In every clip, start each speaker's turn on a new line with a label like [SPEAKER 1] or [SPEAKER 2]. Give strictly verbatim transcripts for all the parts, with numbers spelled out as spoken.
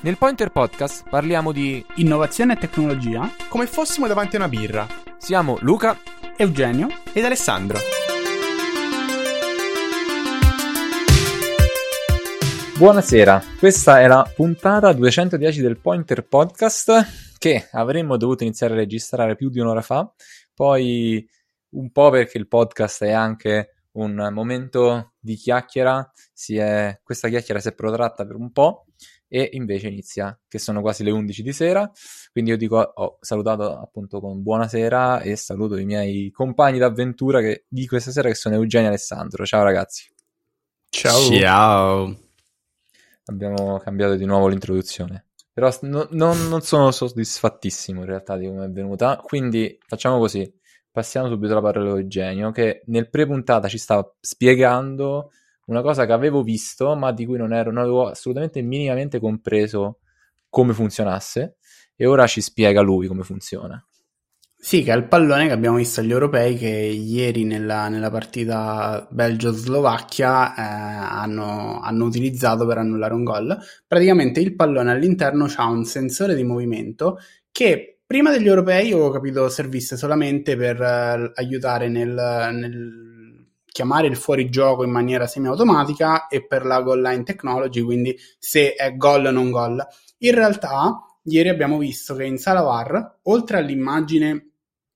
[SPEAKER 1] Nel Pointer Podcast parliamo di
[SPEAKER 2] innovazione e tecnologia
[SPEAKER 3] come fossimo davanti a una birra.
[SPEAKER 1] Siamo Luca,
[SPEAKER 2] Eugenio
[SPEAKER 3] ed Alessandro.
[SPEAKER 4] Buonasera, questa è la puntata duecentodieci del Pointer Podcast che avremmo dovuto iniziare a registrare più di un'ora fa, poi un po' perché il podcast è anche un momento di chiacchiera, si è, questa chiacchiera si è protratta per un po' e invece inizia, che sono quasi le undici di sera, quindi io dico, ho salutato appunto con buonasera e saluto i miei compagni d'avventura che, di questa sera, che sono Eugenio e Alessandro. Ciao ragazzi.
[SPEAKER 3] Ciao.
[SPEAKER 5] Ciao.
[SPEAKER 4] Abbiamo cambiato di nuovo l'introduzione, però no, non, non sono soddisfattissimo in realtà di come è venuta, quindi facciamo così, passiamo subito la parola a Eugenio, che nel pre-puntata ci stava spiegando una cosa che avevo visto ma di cui non ero, non avevo assolutamente minimamente compreso come funzionasse, e ora ci spiega lui come funziona.
[SPEAKER 2] Sì, che è il pallone che abbiamo visto agli europei, che ieri nella, nella partita Belgio-Slovacchia eh, hanno, hanno utilizzato per annullare un gol. Praticamente il pallone all'interno ha un sensore di movimento che prima degli europei avevo capito servisse solamente per eh, aiutare nel, nel chiamare il fuorigioco in maniera semiautomatica e per la goal line technology, quindi se è gol o non gol. In realtà ieri abbiamo visto che in sala V A R, oltre all'immagine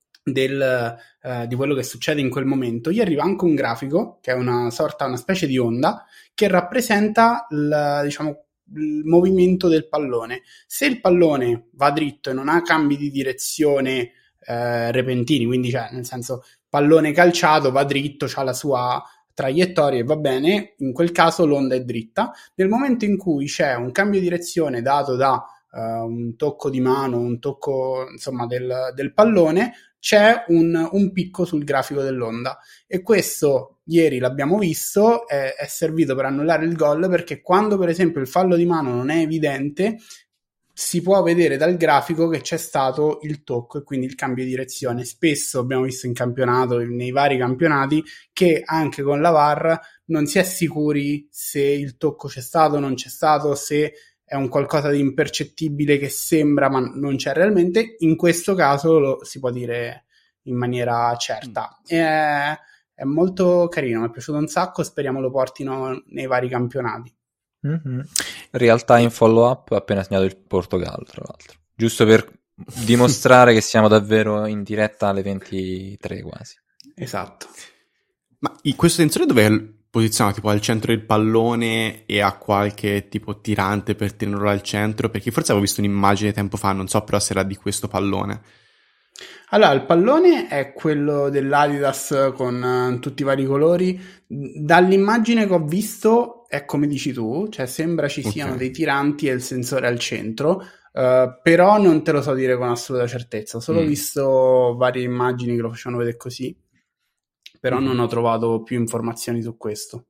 [SPEAKER 2] del, eh, di quello che succede in quel momento, gli arriva anche un grafico che è una sorta, una specie di onda che rappresenta il, diciamo, il movimento del pallone. Se il pallone va dritto e non ha cambi di direzione eh, repentini, quindi cioè nel senso pallone calciato va dritto, c'ha la sua traiettoria e va bene, in quel caso l'onda è dritta. Nel momento in cui c'è un cambio di direzione dato da Uh, un tocco di mano, un tocco insomma del, del pallone, c'è un, un picco sul grafico dell'onda, e questo ieri l'abbiamo visto, è, è servito per annullare il gol, perché quando per esempio il fallo di mano non è evidente si può vedere dal grafico che c'è stato il tocco e quindi il cambio di direzione. Spesso abbiamo visto in campionato, nei vari campionati, che anche con la V A R non si è sicuri se il tocco c'è stato o non c'è stato, se è un qualcosa di impercettibile che sembra ma non c'è realmente. In questo caso lo si può dire in maniera certa. È, è molto carino, mi è piaciuto un sacco, speriamo lo portino nei vari campionati.
[SPEAKER 4] Mm-hmm. Real time follow up, appena segnato il Portogallo, tra l'altro, giusto per dimostrare che siamo davvero in diretta alle ventitré quasi.
[SPEAKER 2] Esatto.
[SPEAKER 5] Ma questo sensore dove è posizionato? Tipo al centro del pallone e ha qualche tipo tirante per tenerlo al centro? Perché forse avevo visto un'immagine tempo fa, non so però se era di questo pallone.
[SPEAKER 2] Allora, il pallone è quello dell'Adidas con uh, tutti i vari colori. Dall'immagine che ho visto è come dici tu, cioè sembra ci siano okay. dei tiranti e il sensore al centro, uh, però non te lo so dire con assoluta certezza. Ho solo mm. visto varie immagini che lo facevano vedere così, però mm. non ho trovato più informazioni su questo.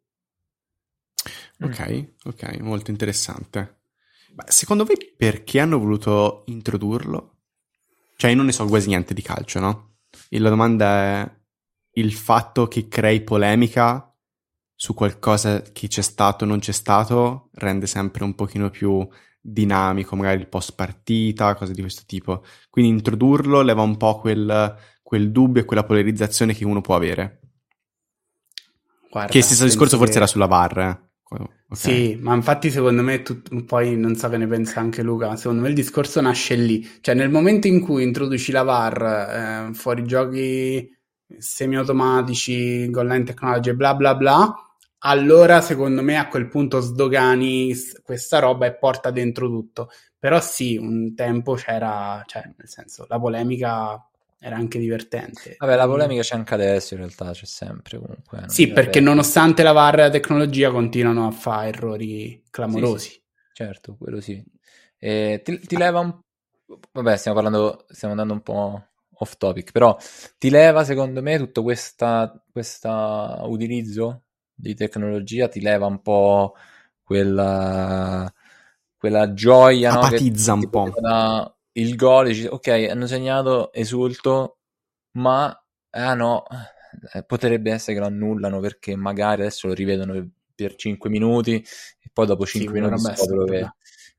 [SPEAKER 5] Ok, ok, molto interessante. Ma secondo voi perché hanno voluto introdurlo? Cioè io non ne so quasi niente di calcio, no? E la domanda è il fatto che crei polemica su qualcosa che c'è stato o non c'è stato rende sempre un pochino più dinamico, magari il post partita, cose di questo tipo. Quindi introdurlo leva un po' quel, quel dubbio e quella polarizzazione che uno può avere. Guarda, che stesso discorso forse che... era sulla V A R, eh? Okay.
[SPEAKER 2] Sì, ma infatti secondo me tu, poi non so che ne pensa anche Luca, secondo me il discorso nasce lì, cioè nel momento in cui introduci la V A R, eh, fuorigiochi semiautomatici, goal line technology, bla bla bla, allora secondo me a quel punto sdogani questa roba e porta dentro tutto. Però sì, un tempo c'era, cioè nel senso la polemica era anche divertente.
[SPEAKER 4] Vabbè, la polemica c'è anche adesso, in realtà c'è sempre comunque.
[SPEAKER 2] Sì, perché vero. Nonostante la V A R e la tecnologia continuano a fare errori clamorosi.
[SPEAKER 4] Sì, sì. Certo, quello sì. E ti, ti leva un... Vabbè, stiamo parlando, stiamo andando un po' off topic, però ti leva secondo me tutto questa, questa utilizzo di tecnologia, ti leva un po' quella, quella gioia,
[SPEAKER 5] apatizza,
[SPEAKER 4] no? Che
[SPEAKER 5] un po'.
[SPEAKER 4] Da... il gol, dici, ok, hanno segnato, esulto, ma ah no, eh, potrebbe essere che lo annullano perché magari adesso lo rivedono per cinque minuti e poi dopo cinque sì, minuti scoprono che,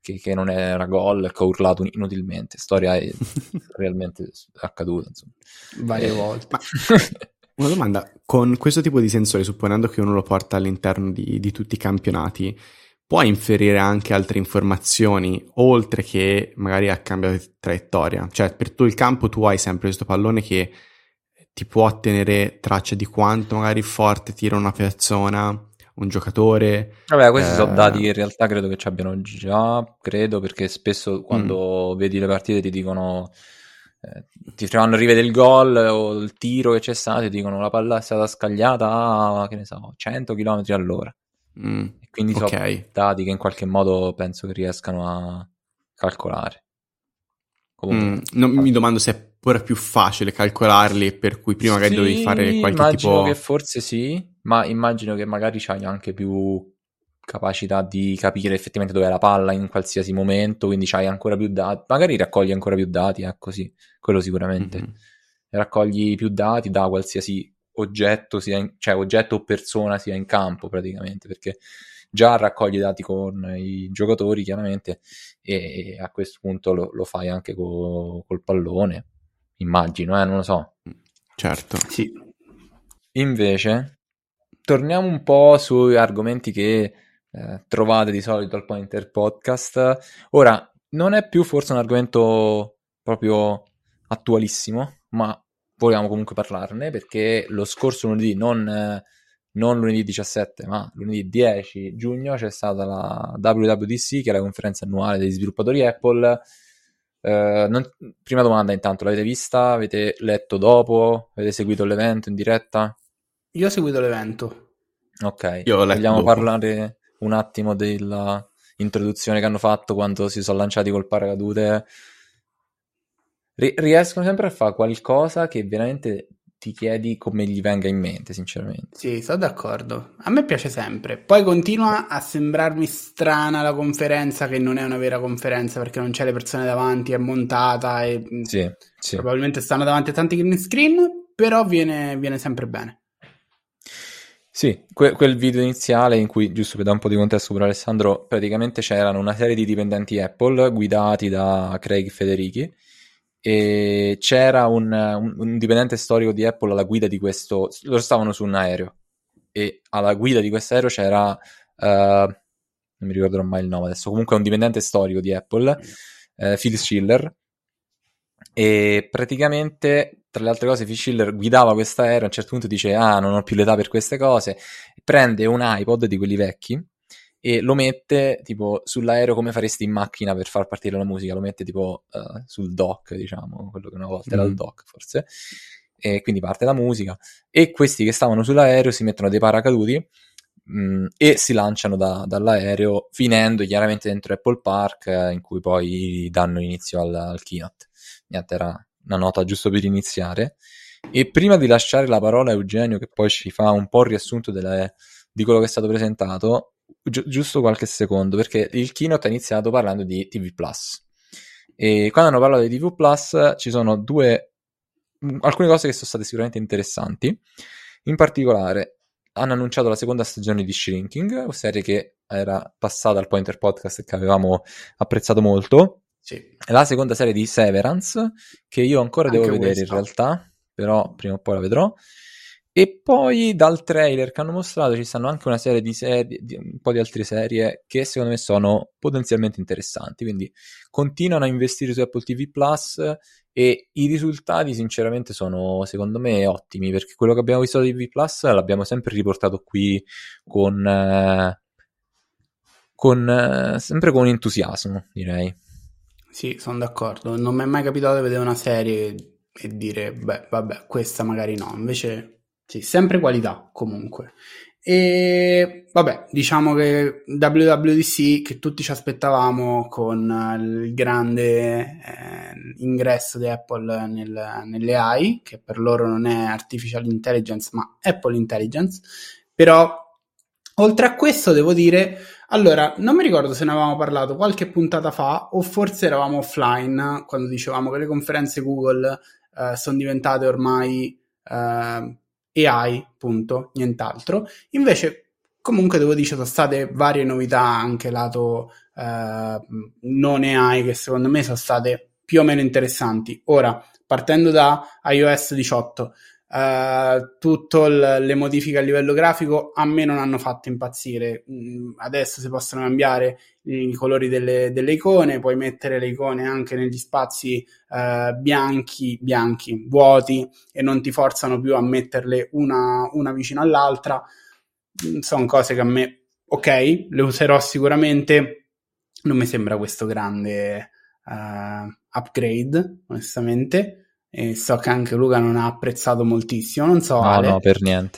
[SPEAKER 4] che, che non era gol, che ha urlato inutilmente. Storia è realmente accaduta, insomma.
[SPEAKER 2] Varie
[SPEAKER 4] Eh,
[SPEAKER 2] volte.
[SPEAKER 5] Ma una domanda, con questo tipo di sensore, supponendo che uno lo porta all'interno di, di tutti i campionati, puoi inferire anche altre informazioni, oltre che magari a cambio di traiettoria? Cioè, per tutto il campo tu hai sempre questo pallone che ti può tenere traccia di quanto magari forte tira una persona, un giocatore.
[SPEAKER 4] Vabbè, questi
[SPEAKER 5] eh...
[SPEAKER 4] sono dati che in realtà credo che ci abbiano già, credo, perché spesso quando mm. vedi le partite ti dicono, eh, ti fanno rivedere il gol o il tiro che c'è stato e dicono la palla è stata scagliata a, che ne so, cento chilometri all'ora.
[SPEAKER 5] Mm.
[SPEAKER 4] E quindi
[SPEAKER 5] okay.
[SPEAKER 4] sono dati che in qualche modo penso che riescano a calcolare. Comunque,
[SPEAKER 5] mm. no, mi domando se è ora più facile calcolarli, per cui prima magari
[SPEAKER 4] sì,
[SPEAKER 5] dovevi fare qualche
[SPEAKER 4] immagino
[SPEAKER 5] tipo...
[SPEAKER 4] che forse sì, ma immagino che magari c'hai anche più capacità di capire effettivamente dove è la palla in qualsiasi momento, quindi c'hai ancora più dati, magari raccogli ancora più dati, ecco sì, quello sicuramente. Mm-hmm. Raccogli più dati da qualsiasi oggetto, sia in, cioè oggetto o persona sia in campo praticamente, perché già raccogli dati con i giocatori chiaramente e a questo punto lo, lo fai anche co, col pallone. Immagino, eh, non lo so.
[SPEAKER 5] Certo.
[SPEAKER 2] Sì.
[SPEAKER 4] Invece, torniamo un po' sui argomenti che eh, trovate di solito al Pointer Podcast. Ora, non è più forse un argomento proprio attualissimo, ma vogliamo comunque parlarne perché lo scorso lunedì, non, eh, non lunedì diciassette, ma lunedì dieci giugno, c'è stata la W W D C, che è la conferenza annuale degli sviluppatori Apple. Uh, non... Prima domanda intanto, l'avete vista? Avete letto dopo? Avete seguito l'evento in diretta?
[SPEAKER 2] Io ho seguito l'evento.
[SPEAKER 4] Ok,
[SPEAKER 5] Io ho letto
[SPEAKER 4] vogliamo
[SPEAKER 5] dopo.
[SPEAKER 4] parlare un attimo della introduzione che hanno fatto quando si sono lanciati col paracadute? R- riescono sempre a fare qualcosa che veramente ti chiedi come gli venga in mente, sinceramente.
[SPEAKER 2] Sì, sono d'accordo. A me piace sempre. Poi continua a sembrarmi strana la conferenza, che non è una vera conferenza perché non c'è le persone davanti, è montata e
[SPEAKER 4] sì, sì.
[SPEAKER 2] probabilmente stanno davanti a tanti green screen, però viene, viene sempre bene.
[SPEAKER 4] Sì, que- quel video iniziale in cui, giusto per dare un po' di contesto per Alessandro, praticamente c'erano una serie di dipendenti Apple guidati da Craig Federighi e c'era un, un, un dipendente storico di Apple alla guida di questo, loro stavano su un aereo e alla guida di questo aereo c'era uh, non mi ricorderò mai il nome adesso, comunque un dipendente storico di Apple, uh, Phil Schiller, e praticamente tra le altre cose Phil Schiller guidava questo aereo, a un certo punto dice ah non ho più l'età per queste cose, prende un iPod di quelli vecchi e lo mette tipo sull'aereo come faresti in macchina per far partire la musica, lo mette tipo uh, sul dock, diciamo, quello che una volta mm. era il dock forse, e quindi parte la musica e questi che stavano sull'aereo si mettono dei paracaduti mh, e si lanciano da, dall'aereo, finendo chiaramente dentro Apple Park, eh, in cui poi danno inizio al, al keynote. Niente, era una nota giusto per iniziare. E prima di lasciare la parola a Eugenio, che poi ci fa un po' il riassunto delle, di quello che è stato presentato, Gi- giusto qualche secondo, perché il keynote ha iniziato parlando di T V Plus e quando hanno parlato di T V Plus ci sono due alcune cose che sono state sicuramente interessanti. In particolare hanno annunciato la seconda stagione di Shrinking, serie che era passata al Pointer Podcast e che avevamo apprezzato molto.
[SPEAKER 2] Sì.
[SPEAKER 4] La seconda serie di Severance, che io ancora
[SPEAKER 2] Anche
[SPEAKER 4] devo vedere
[SPEAKER 2] questa.
[SPEAKER 4] in realtà, però prima o poi la vedrò. E poi dal trailer che hanno mostrato ci stanno anche una serie di serie, di, un po' di altre serie che secondo me sono potenzialmente interessanti, quindi continuano a investire su Apple T V Plus e i risultati sinceramente sono secondo me ottimi, perché quello che abbiamo visto da T V Plus l'abbiamo sempre riportato qui con, eh, con eh, sempre con entusiasmo, direi.
[SPEAKER 2] Sì, sono d'accordo, non mi è mai capitato di vedere una serie e dire beh vabbè questa magari no, invece sì, sempre qualità comunque. E vabbè, diciamo che W W D C che tutti ci aspettavamo con il grande eh, ingresso di Apple nel, nelle A I, che per loro non è Artificial Intelligence ma Apple Intelligence, però oltre a questo devo dire, allora non mi ricordo se ne avevamo parlato qualche puntata fa o forse eravamo offline quando dicevamo che le conferenze Google eh, sono diventate ormai eh, A I, punto, nient'altro. Invece comunque devo dire, ci sono state varie novità anche lato eh, non A I che secondo me sono state più o meno interessanti. Ora, partendo da iOS diciotto, Uh, tutte le modifiche a livello grafico a me non hanno fatto impazzire. Mm, adesso si possono cambiare i colori delle, delle icone, puoi mettere le icone anche negli spazi uh, bianchi, bianchi, vuoti, e non ti forzano più a metterle una, una vicino all'altra. Mm, sono cose che a me, ok, le userò sicuramente, non mi sembra questo grande uh, upgrade, onestamente. E so che anche Luca non ha apprezzato moltissimo, non so
[SPEAKER 4] no
[SPEAKER 2] Ale.
[SPEAKER 4] no per niente.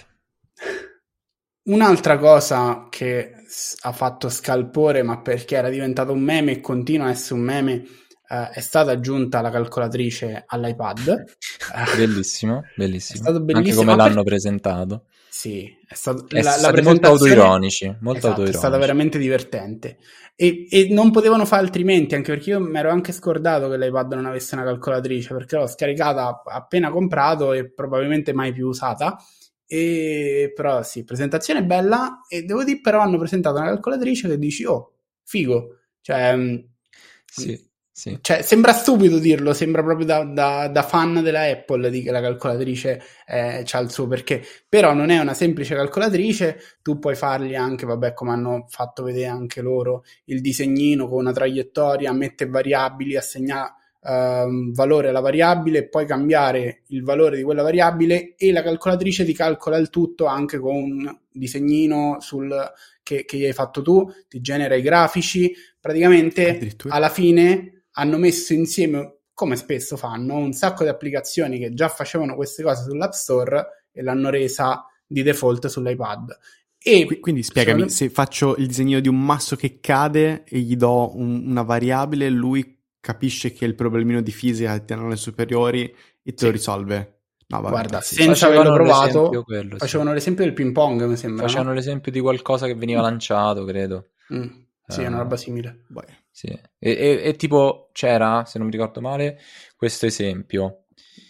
[SPEAKER 2] Un'altra cosa che ha fatto scalpore, ma perché era diventato un meme e continua a essere un meme, eh, è stata aggiunta la calcolatrice all'iPad.
[SPEAKER 4] Bellissimo, bellissimo,
[SPEAKER 2] è stato bellissimo
[SPEAKER 4] anche come l'hanno
[SPEAKER 2] per...
[SPEAKER 4] presentato.
[SPEAKER 2] Sì, è stato
[SPEAKER 4] è
[SPEAKER 2] la, la
[SPEAKER 4] stato molto autoironici, molto
[SPEAKER 2] esatto,
[SPEAKER 4] autoironici.
[SPEAKER 2] È stata veramente divertente e, e non potevano fare altrimenti, anche perché io mi ero anche scordato che l'iPad non avesse una calcolatrice, perché l'ho scaricata appena comprato e probabilmente mai più usata. E però sì, presentazione bella, e devo dire però hanno presentato una calcolatrice che dici oh, figo, cioè
[SPEAKER 4] sì. Sì.
[SPEAKER 2] Cioè, sembra stupido dirlo, sembra proprio da, da, da fan della Apple di che la calcolatrice eh, c'ha il suo perché, però non è una semplice calcolatrice, tu puoi fargli anche, vabbè, come hanno fatto vedere anche loro, il disegnino con una traiettoria, mette variabili, assegna uh, valore alla variabile e poi cambiare il valore di quella variabile, e la calcolatrice ti calcola il tutto anche con un disegnino sul, che, che gli hai fatto tu, ti genera i grafici, praticamente alla fine hanno messo insieme, come spesso fanno, un sacco di applicazioni che già facevano queste cose sull'App Store e l'hanno resa di default sull'iPad. E
[SPEAKER 5] quindi spiegami,
[SPEAKER 2] sono...
[SPEAKER 5] se faccio il disegno di un masso che cade e gli do un, una variabile, lui capisce che è il problemino di fisica che hanno le superiori e te sì. lo risolve. No, vabbè,
[SPEAKER 2] guarda,
[SPEAKER 5] sì.
[SPEAKER 2] senza averlo provato,
[SPEAKER 4] quello,
[SPEAKER 2] facevano
[SPEAKER 4] sì.
[SPEAKER 2] l'esempio del ping pong, mi sembra.
[SPEAKER 4] Facevano
[SPEAKER 2] no?
[SPEAKER 4] l'esempio di qualcosa che veniva lanciato, credo.
[SPEAKER 2] Mm. Sì, è una roba simile.
[SPEAKER 5] Uh,
[SPEAKER 4] sì. e, e, e tipo c'era, se non mi ricordo male, questo esempio.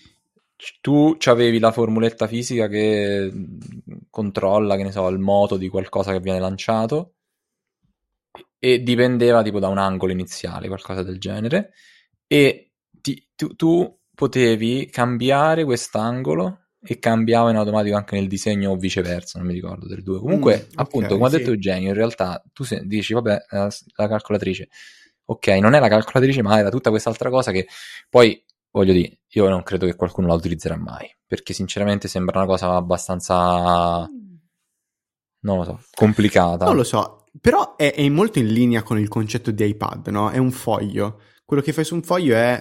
[SPEAKER 4] Tu avevi la formuletta fisica che controlla, che ne so, il moto di qualcosa che viene lanciato, e dipendeva tipo da un angolo iniziale, qualcosa del genere, e ti, tu, tu potevi cambiare quest'angolo e cambiava in automatico anche nel disegno o viceversa, non mi ricordo delle due. Comunque, mm, appunto, okay, come sì. ha detto Eugenio, in realtà tu se, dici, vabbè, la, la calcolatrice. Ok, non è la calcolatrice, ma era tutta quest'altra cosa che poi, voglio dire, io non credo che qualcuno la utilizzerà mai, perché sinceramente sembra una cosa abbastanza, non lo so, complicata.
[SPEAKER 5] Non lo so, però è, è molto in linea con il concetto di iPad, no? È un foglio. Quello che fai su un foglio è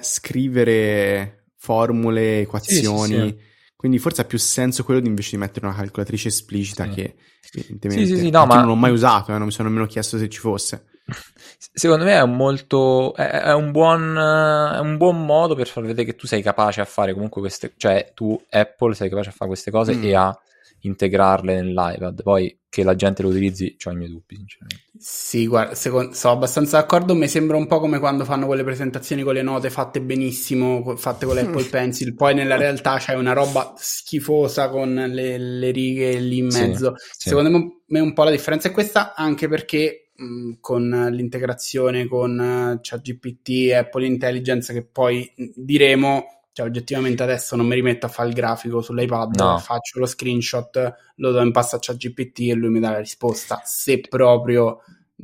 [SPEAKER 5] scrivere formule, equazioni... Sì, sì, sì. Quindi forse ha più senso quello di invece di mettere una calcolatrice esplicita, sì. che evidentemente
[SPEAKER 4] sì, sì, sì, no, ma...
[SPEAKER 5] non l'ho mai usato, eh, non mi sono nemmeno chiesto se ci fosse.
[SPEAKER 4] Secondo me è un molto è, è un buon è un buon modo per far vedere che tu sei capace a fare comunque queste, cioè tu Apple sei capace a fare queste cose mm. e a integrarle nell'iPad. Poi che la gente lo utilizzi, c'ho i miei dubbi, sinceramente.
[SPEAKER 2] Sì, guarda, secondo, sono abbastanza d'accordo. Mi sembra un po' come quando fanno quelle presentazioni con le note fatte benissimo, fatte con l'Apple Pencil, poi nella realtà c'hai una roba schifosa con le, le righe lì in mezzo. Sì, sì. Secondo me un po' la differenza è questa, anche perché mh, con l'integrazione con ChatGPT e Apple Intelligence, che poi diremo, cioè oggettivamente adesso non mi rimetto a fare il grafico sull'iPad, no. faccio lo screenshot, lo do in passo a ChatGPT e lui mi dà la risposta, se proprio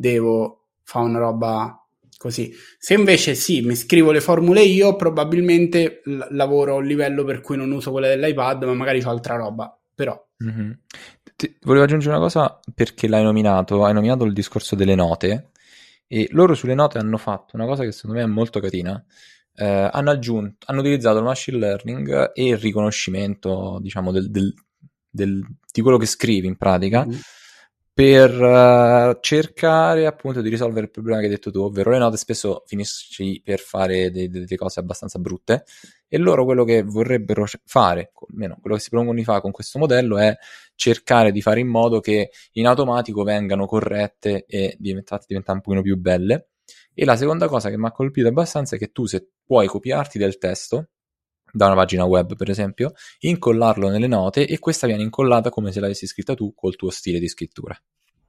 [SPEAKER 2] devo fare una roba così. Se invece sì, mi scrivo le formule io, probabilmente l- lavoro a un livello per cui non uso quella dell'iPad, ma magari ho altra roba, però.
[SPEAKER 4] Mm-hmm. Ti volevo aggiungere una cosa, perché l'hai nominato, hai nominato il discorso delle note, e loro sulle note hanno fatto una cosa che secondo me è molto carina. Eh, hanno aggiunto, hanno utilizzato il machine learning e il riconoscimento, diciamo, del, del, del, di quello che scrivi in pratica, mm. per uh, cercare appunto di risolvere il problema che hai detto tu, ovvero le note spesso finisci per fare de- de- delle cose abbastanza brutte, e loro quello che vorrebbero fare, almeno quello che si propongono di fare con questo modello, è cercare di fare in modo che in automatico vengano corrette e diventate diventare un pochino più belle. E la seconda cosa che mi ha colpito abbastanza è che tu, se puoi copiarti del testo da una pagina web, per esempio, incollarlo nelle note, e questa viene incollata come se l'avessi scritta tu col tuo stile di scrittura.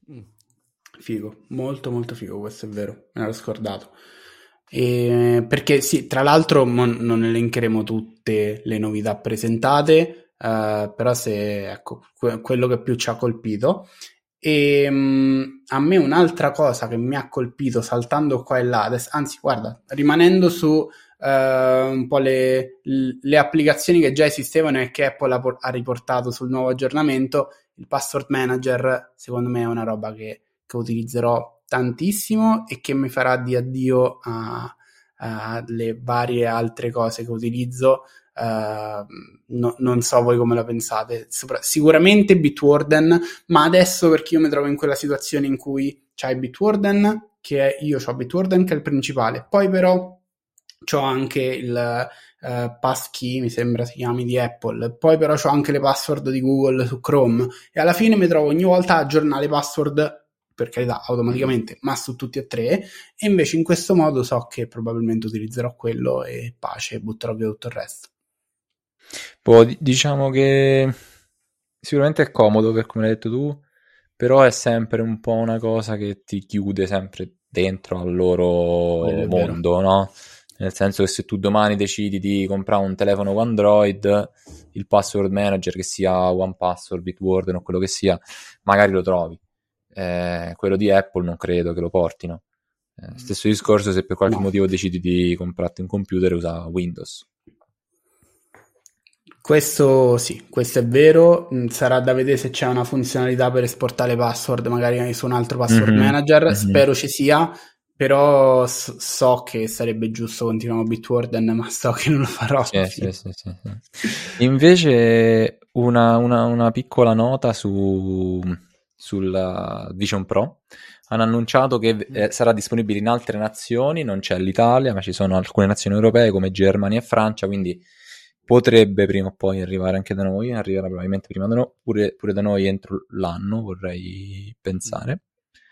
[SPEAKER 2] Figo, molto molto figo, questo è vero, me l'ero scordato. E, perché sì, tra l'altro mon, non elencheremo tutte le novità presentate, uh, però se ecco que- quello che più ci ha colpito. E um, a me un'altra cosa che mi ha colpito saltando qua e là, adesso, anzi guarda, rimanendo su uh, un po' le, le applicazioni che già esistevano e che Apple ha, ha riportato sul nuovo aggiornamento, il password manager secondo me è una roba che che utilizzerò tantissimo e che mi farà di addio alle varie altre cose che utilizzo. Uh, no, non so voi come la pensate. Sopra- sicuramente Bitwarden, ma adesso perché io mi trovo in quella situazione in cui c'hai Bitwarden, che è, io ho Bitwarden che è il principale, poi però c'ho anche il uh, passkey, mi sembra si chiami, di Apple, poi però c'ho anche le password di Google su Chrome e alla fine mi trovo ogni volta a aggiornare le password, per carità, automaticamente, ma su tutti e tre, e invece in questo modo so che probabilmente utilizzerò quello e pace, butterò via tutto il resto.
[SPEAKER 4] Poi diciamo che sicuramente è comodo per come hai detto tu, però è sempre un po' una cosa che ti chiude sempre dentro al loro mondo, no? Nel senso che se tu domani decidi di comprare un telefono con Android, il password manager, che sia OnePassword, Bitwarden o quello che sia, magari lo trovi. Eh, quello di Apple non credo che lo portino. Eh, stesso discorso se per qualche no. motivo decidi di comprarti un computer e usa Windows.
[SPEAKER 2] Questo sì, questo è vero. Sarà da vedere se c'è una funzionalità per esportare password magari su un altro password mm-hmm. manager, mm-hmm. spero ci sia, però so che sarebbe giusto continuare Bitwarden, ma so che non lo farò.
[SPEAKER 4] Sì, sì, sì, sì, sì. Invece una, una, una piccola nota su sul Vision Pro. Hanno annunciato che eh, sarà disponibile in altre nazioni, non c'è l'Italia, ma ci sono alcune nazioni europee come Germania e Francia, quindi potrebbe prima o poi arrivare anche da noi, arriverà probabilmente prima da noi, pure, pure da noi entro l'anno, vorrei pensare.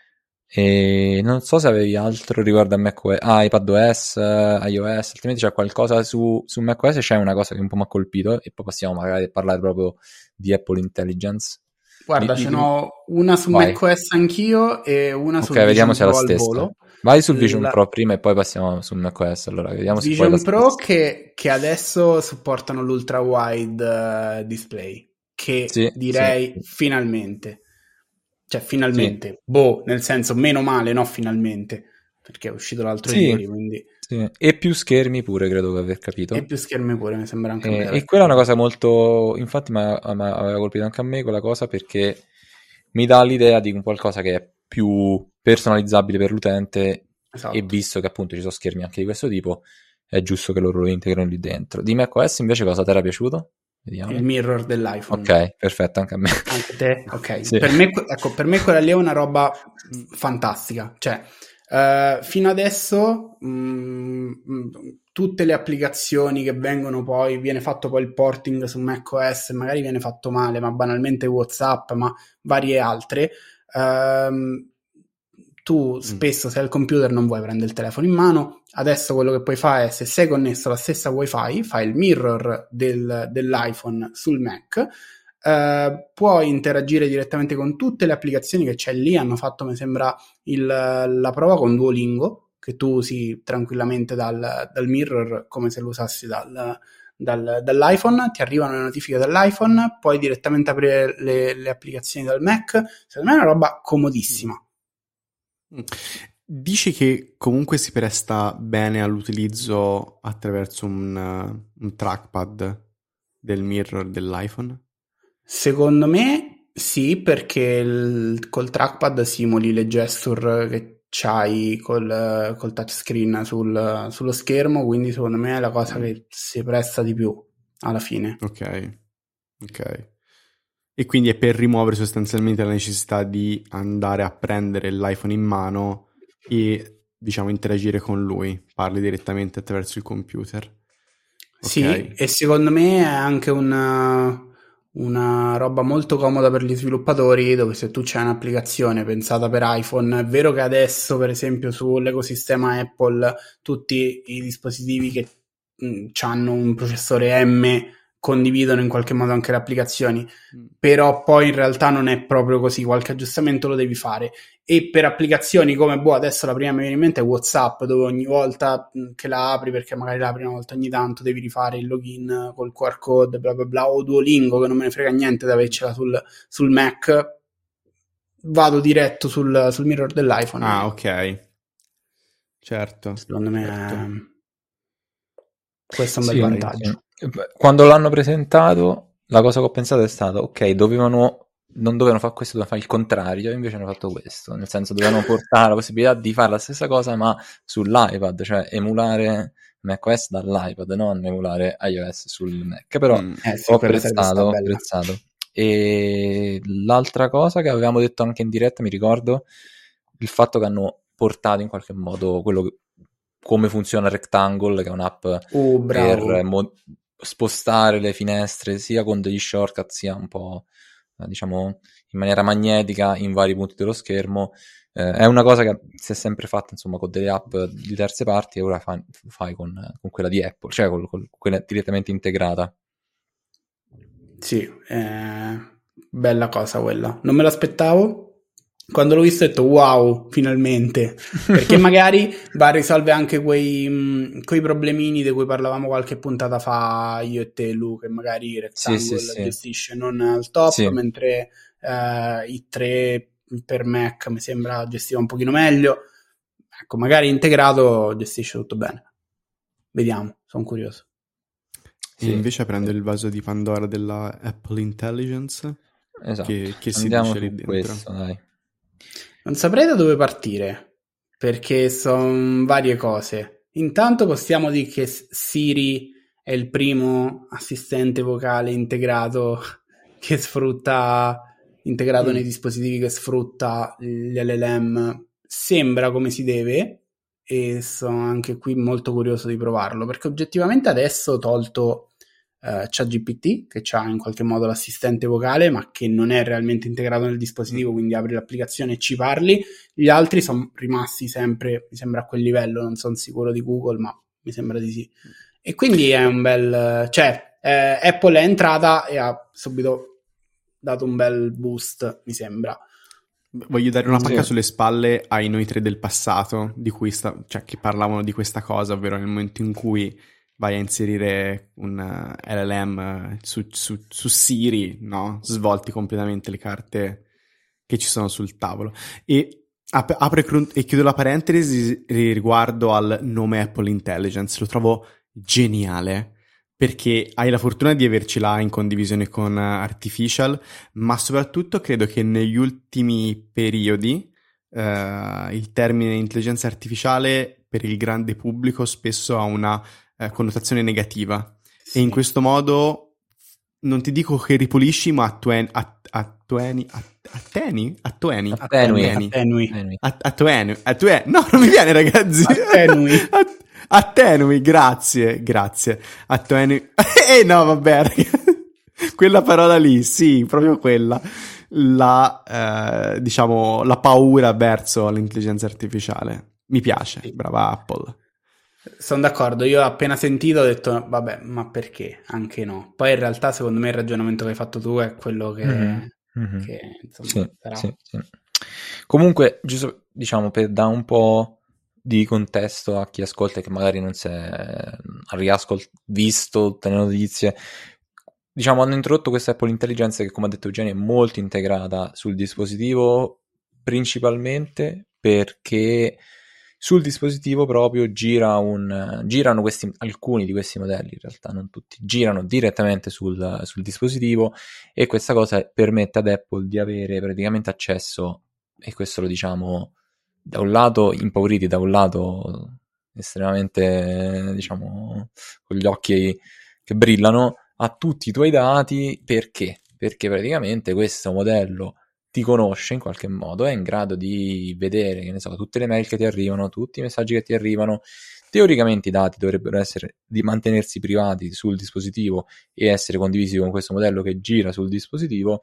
[SPEAKER 4] E non so se avevi altro riguardo a macOS, ah, iPadOS, iOS, altrimenti c'è qualcosa su, su macOS, c'è una cosa che un po' mi ha colpito e poi passiamo magari a parlare proprio di Apple Intelligence.
[SPEAKER 2] Guarda,
[SPEAKER 4] di,
[SPEAKER 2] ce
[SPEAKER 4] di...
[SPEAKER 2] n'ho una su
[SPEAKER 4] Vai.
[SPEAKER 2] macOS anch'io e una su
[SPEAKER 4] okay, vediamo se è la
[SPEAKER 2] Pro
[SPEAKER 4] stessa.
[SPEAKER 2] al volo.
[SPEAKER 4] Vai sul Vision
[SPEAKER 2] la...
[SPEAKER 4] Pro prima e poi passiamo su macOS. Allora, vediamo
[SPEAKER 2] Vision
[SPEAKER 4] se poi è la
[SPEAKER 2] Pro
[SPEAKER 4] stessa.
[SPEAKER 2] che, che adesso supportano l'ultra wide uh, display, che
[SPEAKER 4] sì,
[SPEAKER 2] direi
[SPEAKER 4] sì.
[SPEAKER 2] finalmente. Cioè, finalmente.
[SPEAKER 4] Sì.
[SPEAKER 2] Boh, nel senso, meno male, no finalmente. Perché è uscito l'altro
[SPEAKER 4] sì,
[SPEAKER 2] ieri, quindi...
[SPEAKER 4] Sì. E più schermi pure, credo che aver capito.
[SPEAKER 2] E più schermi pure, mi sembra anche
[SPEAKER 4] e, e quella è una cosa molto... Infatti mi aveva colpito anche a me quella cosa, perché mi dà l'idea di un qualcosa che è più personalizzabile per l'utente. Esatto. E visto che appunto ci sono schermi anche di questo tipo, è giusto che loro lo integrano lì dentro. Di macOS invece cosa ti era piaciuto? Vediamo.
[SPEAKER 2] Il mirror dell'iPhone.
[SPEAKER 4] Ok, perfetto, anche a me.
[SPEAKER 2] Anche te? Ok.
[SPEAKER 4] Sì.
[SPEAKER 2] Per me, ecco, per me quella lì è una roba fantastica. Cioè, uh, fino adesso mh, tutte le applicazioni che vengono poi, viene fatto poi il porting su macOS, magari viene fatto male, ma banalmente WhatsApp, ma varie altre. Uh, tu spesso sei al computer, non vuoi prendere il telefono in mano. Adesso quello che puoi fare è, se sei connesso alla stessa wifi, fai il mirror del, dell'iPhone sul Mac, uh, puoi interagire direttamente con tutte le applicazioni che c'è lì. Hanno fatto, mi sembra, il, la prova con Duolingo, che tu usi tranquillamente dal, dal mirror come se lo usassi dal, dal, dall'iPhone. Ti arrivano le notifiche dall'iPhone, puoi direttamente aprire le, le applicazioni dal Mac. Secondo me è una roba comodissima.
[SPEAKER 5] Dici che comunque si presta bene all'utilizzo attraverso un, uh, un trackpad del mirror dell'iPhone?
[SPEAKER 2] Secondo me sì, perché il, col trackpad simuli le gesture che c'hai col, col touchscreen sul, sullo schermo, quindi secondo me è la cosa mm. che si presta di più alla fine.
[SPEAKER 5] Ok, ok. E quindi è per rimuovere sostanzialmente la necessità di andare a prendere l'iPhone in mano e, diciamo, interagire con lui. Parli direttamente attraverso il computer. Okay.
[SPEAKER 2] Sì, e secondo me è anche una, una roba molto comoda per gli sviluppatori, dove se tu c'hai un'applicazione pensata per iPhone, è vero che adesso, per esempio, sull'ecosistema Apple, tutti i dispositivi che mh, hanno un processore M condividono in qualche modo anche le applicazioni, però poi in realtà non è proprio così, qualche aggiustamento lo devi fare. E per applicazioni come, boh, adesso la prima mi viene in mente è WhatsApp, dove ogni volta che la apri, perché magari la prima volta ogni tanto devi rifare il login col Q R code, bla bla bla, o Duolingo, che non me ne frega niente di avercela sul, sul Mac, vado diretto sul, sul mirror dell'iPhone.
[SPEAKER 5] Ah, ok. Certo.
[SPEAKER 2] Secondo me
[SPEAKER 5] certo.
[SPEAKER 2] è... questo è un bel
[SPEAKER 4] Sì,
[SPEAKER 2] vantaggio.
[SPEAKER 4] sì. Quando l'hanno presentato, la cosa che ho pensato è stata, ok, dovevano non dovevano fare questo, dovevano fare il contrario, invece hanno fatto questo, nel senso dovevano portare la possibilità di fare la stessa cosa ma sull'iPad, cioè emulare macOS dall'iPad, non emulare iOS sul Mac, però
[SPEAKER 5] Mm.
[SPEAKER 2] Eh sì,
[SPEAKER 4] ho
[SPEAKER 2] quella sarebbe stata
[SPEAKER 4] apprezzato, ho
[SPEAKER 2] bella.
[SPEAKER 4] apprezzato. E l'altra cosa che avevamo detto anche in diretta, mi ricordo, il fatto che hanno portato in qualche modo quello che, come funziona Rectangle, che è un'app
[SPEAKER 2] Oh, bravo.
[SPEAKER 4] per mo- spostare le finestre sia con degli shortcut sia un po' eh, diciamo in maniera magnetica in vari punti dello schermo. Eh, è una cosa che si è sempre fatta insomma con delle app di terze parti e ora fa- fai con, con quella di Apple, cioè con, con quella direttamente integrata.
[SPEAKER 2] Sì, eh, bella cosa quella. Non me l'aspettavo. Quando l'ho visto ho detto wow, finalmente. Perché magari va a risolvere anche quei, mh, quei problemini di cui parlavamo qualche puntata fa io e te, Lu, che magari Rectangle
[SPEAKER 4] Sì, sì, sì.
[SPEAKER 2] gestisce non al top,
[SPEAKER 4] Sì.
[SPEAKER 2] mentre eh, i tre per Mac mi sembra gestiva un pochino meglio. Ecco, magari integrato gestisce tutto bene. Vediamo, sono curioso.
[SPEAKER 5] E
[SPEAKER 4] Sì.
[SPEAKER 5] invece prendo il vaso di Pandora della Apple Intelligence,
[SPEAKER 4] Esatto.
[SPEAKER 5] che, che si
[SPEAKER 4] Andiamo
[SPEAKER 5] dice lì
[SPEAKER 4] su
[SPEAKER 5] dentro.
[SPEAKER 4] questo, dai.
[SPEAKER 2] Non saprei da dove partire, perché sono varie cose. Intanto possiamo dire che Siri è il primo assistente vocale integrato che sfrutta, integrato
[SPEAKER 5] Mm.
[SPEAKER 2] nei dispositivi che sfrutta gli L L M. Sembra come si deve, e sono anche qui molto curioso di provarlo, perché oggettivamente adesso, tolto Uh, ChatGPT, che ha in qualche modo l'assistente vocale ma che non è realmente integrato nel dispositivo, quindi apri l'applicazione e ci parli, gli altri sono rimasti sempre, mi sembra, a quel livello, non sono sicuro di Google ma mi sembra di sì, e quindi è un bel, cioè eh, Apple è entrata e ha subito dato un bel boost, mi sembra.
[SPEAKER 5] Voglio dare una
[SPEAKER 2] Sì.
[SPEAKER 5] pacca sulle spalle ai noi tre del passato, di cui sta, cioè che parlavano di questa cosa, ovvero nel momento in cui vai a inserire un uh, L L M su, su, su Siri, no? Svolti completamente le carte che ci sono sul tavolo. E ap- apro e, cru- e chiudo la parentesi riguardo al nome Apple Intelligence. Lo trovo geniale, perché hai la fortuna di avercela in condivisione con uh, Artificial, ma soprattutto credo che negli ultimi periodi uh, il termine intelligenza artificiale per il grande pubblico spesso ha una Eh, connotazione negativa,
[SPEAKER 2] Sì.
[SPEAKER 5] e in questo modo non ti dico che ripulisci, ma attuen- att- attueni att- atteni attueni
[SPEAKER 4] Attenui.
[SPEAKER 5] attueni
[SPEAKER 2] Attenui.
[SPEAKER 4] Attenui.
[SPEAKER 5] att- attueni attue- no, non mi viene, ragazzi.
[SPEAKER 2] Attenui.
[SPEAKER 5] Att- attenui, grazie grazie attueni eh no vabbè, ragazzi. Quella parola lì, sì, proprio quella, la eh, diciamo la paura verso l'intelligenza artificiale. Mi piace, brava Apple.
[SPEAKER 2] Sono d'accordo, io ho appena sentito ho detto vabbè, ma perché? Anche no. Poi in realtà secondo me il ragionamento che hai fatto tu è quello che,
[SPEAKER 4] Mm-hmm. Mm-hmm.
[SPEAKER 2] che insomma,
[SPEAKER 4] Sì,
[SPEAKER 2] sarà.
[SPEAKER 4] sì, sì. Comunque, giusto, diciamo, per dare un po' di contesto a chi ascolta e che magari non si è riascolt- visto tutte le notizie, diciamo, hanno introdotto questa Apple Intelligence che, come ha detto Eugenio, è molto integrata sul dispositivo, principalmente perché sul dispositivo proprio gira un, girano questi, alcuni di questi modelli, in realtà non tutti, girano direttamente sul, sul dispositivo, e questa cosa permette ad Apple di avere praticamente accesso, e questo lo diciamo da un lato impauriti, da un lato estremamente, diciamo, con gli occhi che brillano, a tutti i tuoi dati. Perché? Perché praticamente questo modello ti conosce in qualche modo, è in grado di vedere, che ne so, tutte le mail che ti arrivano, tutti i messaggi che ti arrivano. Teoricamente i dati dovrebbero essere di mantenersi privati sul dispositivo e essere condivisi con questo modello che gira sul dispositivo.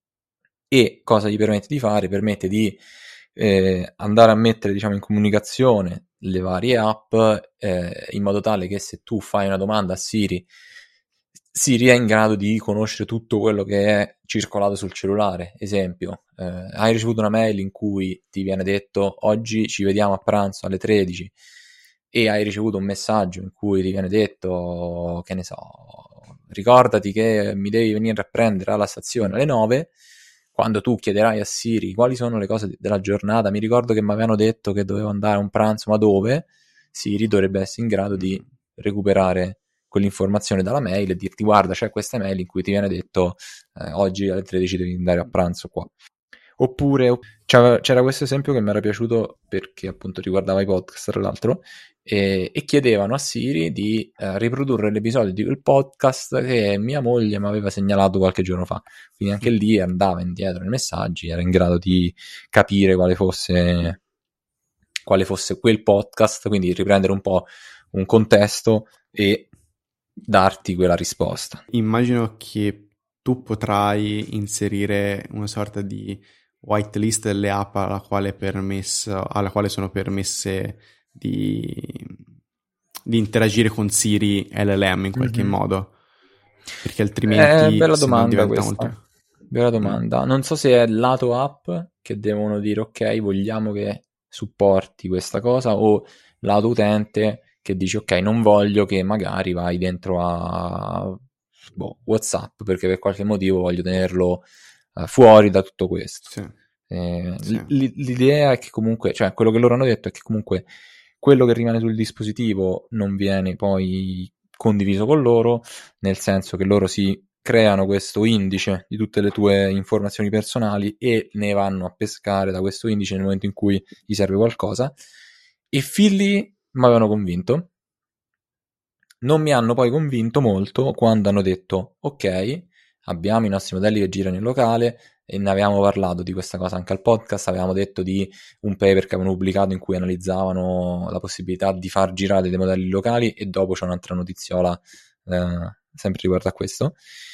[SPEAKER 4] E cosa gli permette di fare? Permette di eh, andare a mettere, diciamo, in comunicazione le varie app, eh, in modo tale che se tu fai una domanda a Siri Siri è in grado di conoscere tutto quello che è circolato sul cellulare. Esempio, eh, hai ricevuto una mail in cui ti viene detto oggi ci vediamo a pranzo alle tredici e hai ricevuto un messaggio in cui ti viene detto, che ne so, ricordati che mi devi venire a prendere alla stazione alle nove. Quando tu chiederai a Siri quali sono le cose della giornata, mi ricordo che mi avevano detto che dovevo andare a un pranzo, ma dove? Siri dovrebbe essere in grado di recuperare quell'informazione dalla mail e dirti guarda c'è questa mail in cui ti viene detto eh, oggi alle tredici devi andare a pranzo qua. Oppure c'era, c'era questo esempio che mi era piaciuto perché appunto riguardava i podcast tra l'altro e, e chiedevano a Siri di eh, riprodurre l'episodio di quel podcast che mia moglie mi aveva segnalato qualche giorno fa, quindi anche lì andava indietro nei messaggi, era in grado di capire quale fosse quale fosse quel podcast, quindi riprendere un po' un contesto e darti quella risposta.
[SPEAKER 5] Immagino che tu potrai inserire una sorta di whitelist delle app alla quale, è permesso, alla quale sono permesse di, di interagire con Siri L L M in qualche
[SPEAKER 4] Mm-hmm.
[SPEAKER 5] modo, perché altrimenti
[SPEAKER 4] eh, bella
[SPEAKER 5] se
[SPEAKER 4] domanda
[SPEAKER 5] non diventa
[SPEAKER 4] questa.
[SPEAKER 5] molto...
[SPEAKER 4] Bella domanda. Non so se è lato app che devono dire ok, vogliamo che supporti questa cosa, o lato utente che dice ok, non voglio che magari vai dentro a boh, WhatsApp perché per qualche motivo voglio tenerlo uh, fuori da tutto questo.
[SPEAKER 5] Sì.
[SPEAKER 4] Eh,
[SPEAKER 5] Sì.
[SPEAKER 4] l- l'idea è che comunque, cioè quello che loro hanno detto è che comunque quello che rimane sul dispositivo non viene poi condiviso con loro, nel senso che loro si creano questo indice di tutte le tue informazioni personali e ne vanno a pescare da questo indice nel momento in cui gli serve qualcosa. E fin lì mi avevano convinto. Non mi hanno poi convinto molto quando hanno detto ok, abbiamo i nostri modelli che girano in locale e ne avevamo parlato di questa cosa anche al podcast, avevamo detto di un paper che avevano pubblicato in cui analizzavano la possibilità di far girare dei modelli locali e dopo c'è un'altra notiziola eh, sempre riguardo a questo.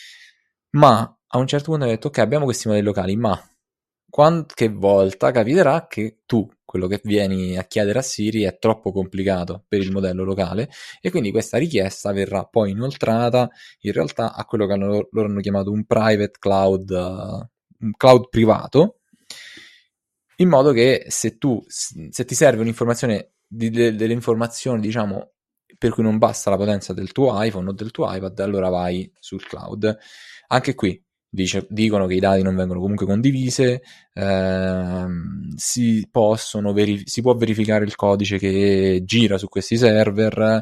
[SPEAKER 4] Ma a un certo punto hanno detto ok, abbiamo questi modelli locali, ma qualche volta capiterà che tu quello che vieni a chiedere a Siri è troppo complicato per il modello locale e quindi questa richiesta verrà poi inoltrata in realtà a quello che hanno, loro hanno chiamato un private cloud, uh, un cloud privato, in modo che se tu se ti serve un'informazione di, de, delle informazioni diciamo per cui non basta la potenza del tuo iPhone o del tuo iPad, allora vai sul cloud. Anche qui dice, dicono che i dati non vengono comunque condivise, ehm, si possono verif- si può verificare il codice che gira su questi server.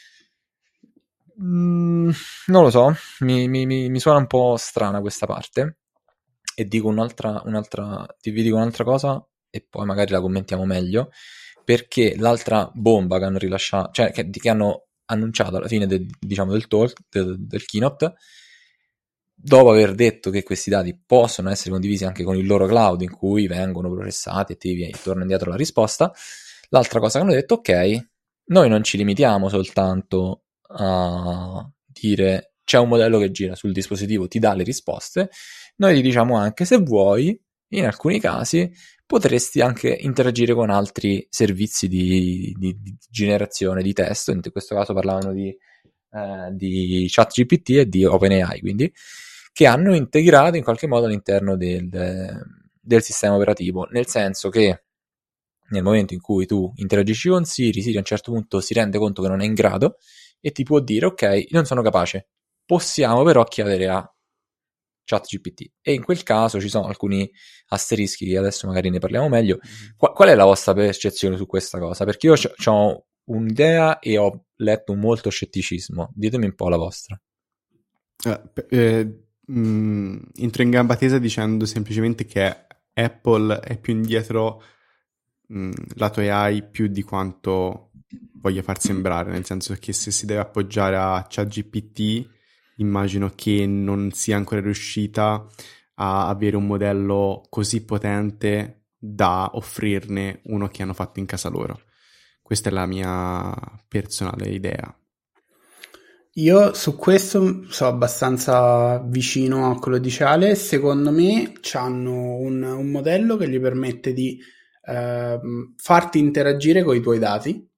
[SPEAKER 4] Mm, non lo so, mi, mi, mi suona un po' strana questa parte. E dico un'altra, un'altra, ti vi dico un'altra cosa e poi magari la commentiamo meglio, perché l'altra bomba che hanno rilasciato, cioè che, che hanno annunciato alla fine del, diciamo, del talk, del, del keynote, dopo aver detto che questi dati possono essere condivisi anche con il loro cloud in cui vengono processati e ti torna indietro la risposta, l'altra cosa che hanno detto, ok, noi non ci limitiamo soltanto a dire c'è un modello che gira sul dispositivo, ti dà le risposte, noi ti diciamo anche se vuoi, in alcuni casi potresti anche interagire con altri servizi di, di, di generazione di testo, in questo caso parlavano di, eh, di ChatGPT e di OpenAI, quindi che hanno integrato in qualche modo all'interno del, del sistema operativo, nel senso che nel momento in cui tu interagisci con Siri, Siri a un certo punto si rende conto che non è in grado e ti può dire ok, non sono capace, possiamo però chiedere a ChatGPT, e in quel caso ci sono alcuni asterischi che adesso magari ne parliamo meglio. Qual, qual è la vostra percezione su questa cosa? Perché io ho un'idea e ho letto un molto scetticismo, ditemi un po' la vostra.
[SPEAKER 5] Eh, eh, mh, entro in gamba tesa dicendo semplicemente che Apple è più indietro mh, lato A I più di quanto voglia far sembrare, nel senso che se si deve appoggiare a ChatGPT immagino che non sia ancora riuscita a avere un modello così potente da offrirne uno che hanno fatto in casa loro. Questa è la mia personale idea.
[SPEAKER 2] Io su questo sono abbastanza vicino a quello di Ciale. Secondo me hanno un, un modello che gli permette di eh, farti interagire con i tuoi dati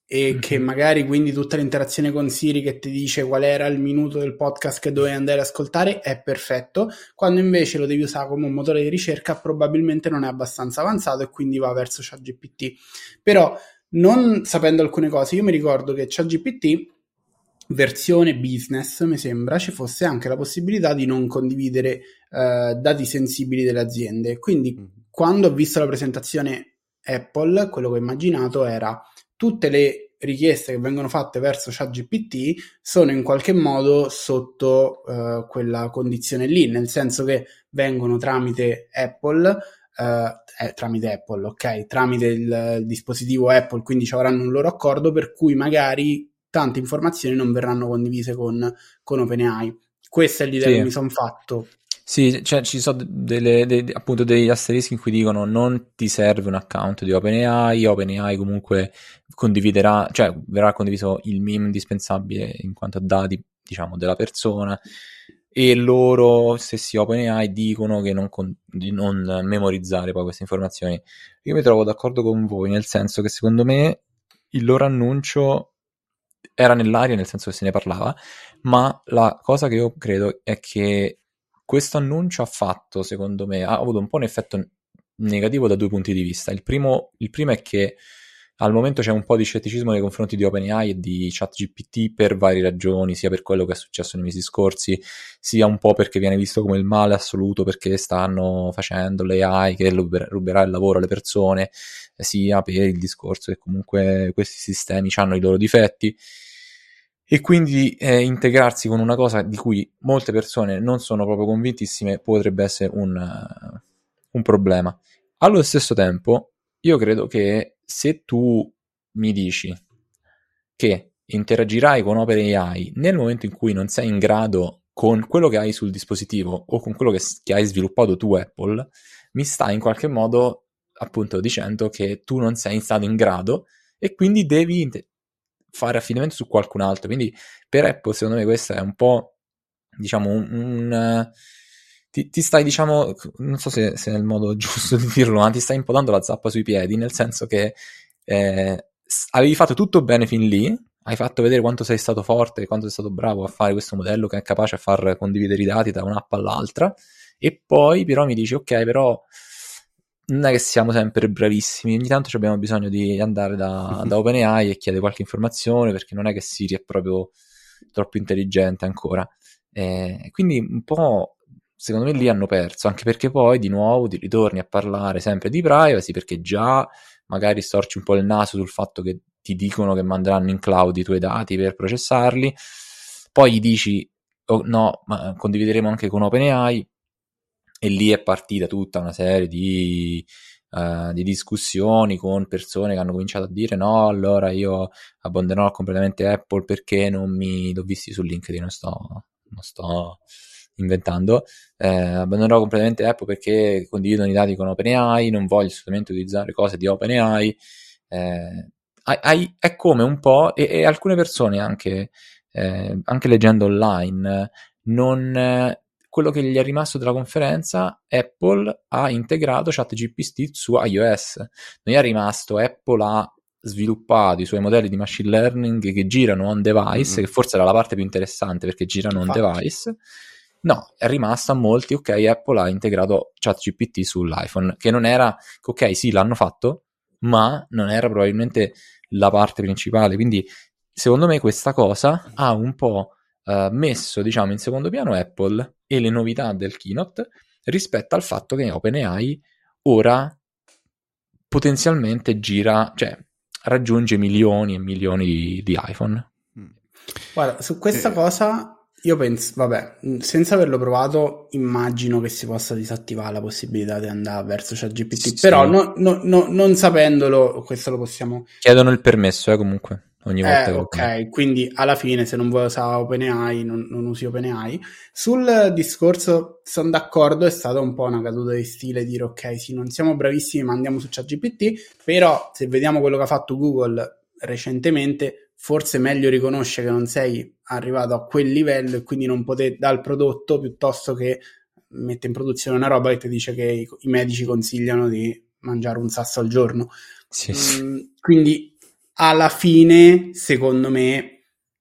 [SPEAKER 2] e
[SPEAKER 4] Mhm.
[SPEAKER 2] che magari quindi tutta l'interazione con Siri che ti dice qual era il minuto del podcast che dovevi andare ad ascoltare è perfetto, quando invece lo devi usare come un motore di ricerca probabilmente non è abbastanza avanzato e quindi va verso ChatGPT. Però non sapendo alcune cose, io mi ricordo che ChatGPT versione business, mi sembra, ci fosse anche la possibilità di non condividere eh, dati sensibili delle aziende. Quindi
[SPEAKER 5] Mm.
[SPEAKER 2] quando ho visto la presentazione Apple, quello che ho immaginato era tutte le richieste che vengono fatte verso ChatGPT sono in qualche modo sotto uh, quella condizione lì, nel senso che vengono tramite Apple, uh, eh, tramite Apple, ok, tramite il, il dispositivo Apple, quindi ci avranno un loro accordo per cui magari tante informazioni non verranno condivise con, con OpenAI. Questa è l'idea
[SPEAKER 4] Sì.
[SPEAKER 2] che mi sono fatto.
[SPEAKER 4] Sì, cioè ci sono delle, dei- appunto degli asterischi in cui dicono non ti serve un account di OpenAI, OpenAI comunque condividerà, cioè verrà condiviso il minimo indispensabile in quanto a dati, diciamo, della persona, e loro stessi OpenAI dicono che non con- di non memorizzare poi queste informazioni. Io mi trovo d'accordo con voi, nel senso che secondo me il loro annuncio era nell'aria, nel senso che se ne parlava, ma la cosa che io credo è che questo annuncio ha fatto, secondo me, ha avuto un po' un effetto negativo da due punti di vista. Il primo, il primo è che al momento c'è un po' di scetticismo nei confronti di OpenAI e di ChatGPT per varie ragioni, sia per quello che è successo nei mesi scorsi, sia un po' perché viene visto come il male assoluto perché stanno facendo l'A I che ruberà il lavoro alle persone, sia per il discorso che comunque questi sistemi hanno i loro difetti. E quindi eh, integrarsi con una cosa di cui molte persone non sono proprio convintissime potrebbe essere un, uh, un problema. Allo stesso tempo, io credo che se tu mi dici che interagirai con OpenAI nel momento in cui non sei in grado con quello che hai sul dispositivo o con quello che, che hai sviluppato tu Apple, mi stai in qualche modo appunto dicendo che tu non sei stato in grado e quindi devi inter- fare affidamento su qualcun altro. Quindi per Apple secondo me questo è un po', diciamo, un, un uh, ti, ti stai, diciamo, non so se, se è il modo giusto di dirlo, ma ti stai un po' dando la zappa sui piedi, nel senso che eh, avevi fatto tutto bene fin lì, hai fatto vedere quanto sei stato forte, quanto sei stato bravo a fare questo modello che è capace a far condividere i dati da un'app all'altra, e poi però mi dici ok, però non è che siamo sempre bravissimi, ogni tanto abbiamo bisogno di andare da, da OpenAI e chiedere qualche informazione, perché non è che Siri è proprio troppo intelligente ancora. Eh, quindi un po', secondo me lì hanno perso, anche perché poi di nuovo ti ritorni a parlare sempre di privacy, perché già magari storci un po' il naso sul fatto che ti dicono che manderanno in cloud i tuoi dati per processarli, poi gli dici oh, no, ma condivideremo anche con OpenAI, e lì è partita tutta una serie di, uh, di discussioni con persone che hanno cominciato a dire no, allora io abbandonerò completamente Apple perché non mi... l'ho visti su LinkedIn, non sto, non sto inventando, eh, abbandonerò completamente Apple perché condividono i dati con OpenAI, non voglio assolutamente utilizzare cose di OpenAI. Eh, hai, è come un po', e, e alcune persone anche, eh, anche leggendo online, non... quello che gli è rimasto della conferenza, Apple ha integrato ChatGPT su iOS. Non è rimasto, Apple ha sviluppato i suoi modelli di machine learning che girano on device, mm-hmm. che forse era la parte più interessante perché girano Infatti. on device. No, è rimasto a molti, ok, Apple ha integrato ChatGPT sull'iPhone, che non era, ok, sì, l'hanno fatto, ma non era probabilmente la parte principale. Quindi, secondo me, questa cosa ha un po' uh, messo, diciamo, in secondo piano Apple e le novità del keynote rispetto al fatto che OpenAI ora potenzialmente gira, cioè raggiunge milioni e milioni di, di iPhone.
[SPEAKER 2] Guarda, su questa eh. cosa io penso, vabbè, senza averlo provato immagino che si possa disattivare la possibilità di andare verso ChatGPT, sì. Però no, no, no, non sapendolo questo lo possiamo...
[SPEAKER 4] Chiedono il permesso, eh, comunque. Ogni volta
[SPEAKER 2] eh, ok, fanno. Quindi alla fine se non vuoi usare OpenAI non, non usi OpenAI. Sul discorso sono d'accordo, è stata un po' una caduta di stile dire ok, sì, non siamo bravissimi ma andiamo su ChatGPT, però se vediamo quello che ha fatto Google recentemente, forse è meglio riconoscere che non sei arrivato a quel livello e quindi non potete dare il prodotto piuttosto che mette in produzione una roba che ti dice che i, i medici consigliano di mangiare un sasso al giorno.
[SPEAKER 4] Sì, sì.
[SPEAKER 2] Mm, quindi alla fine, secondo me,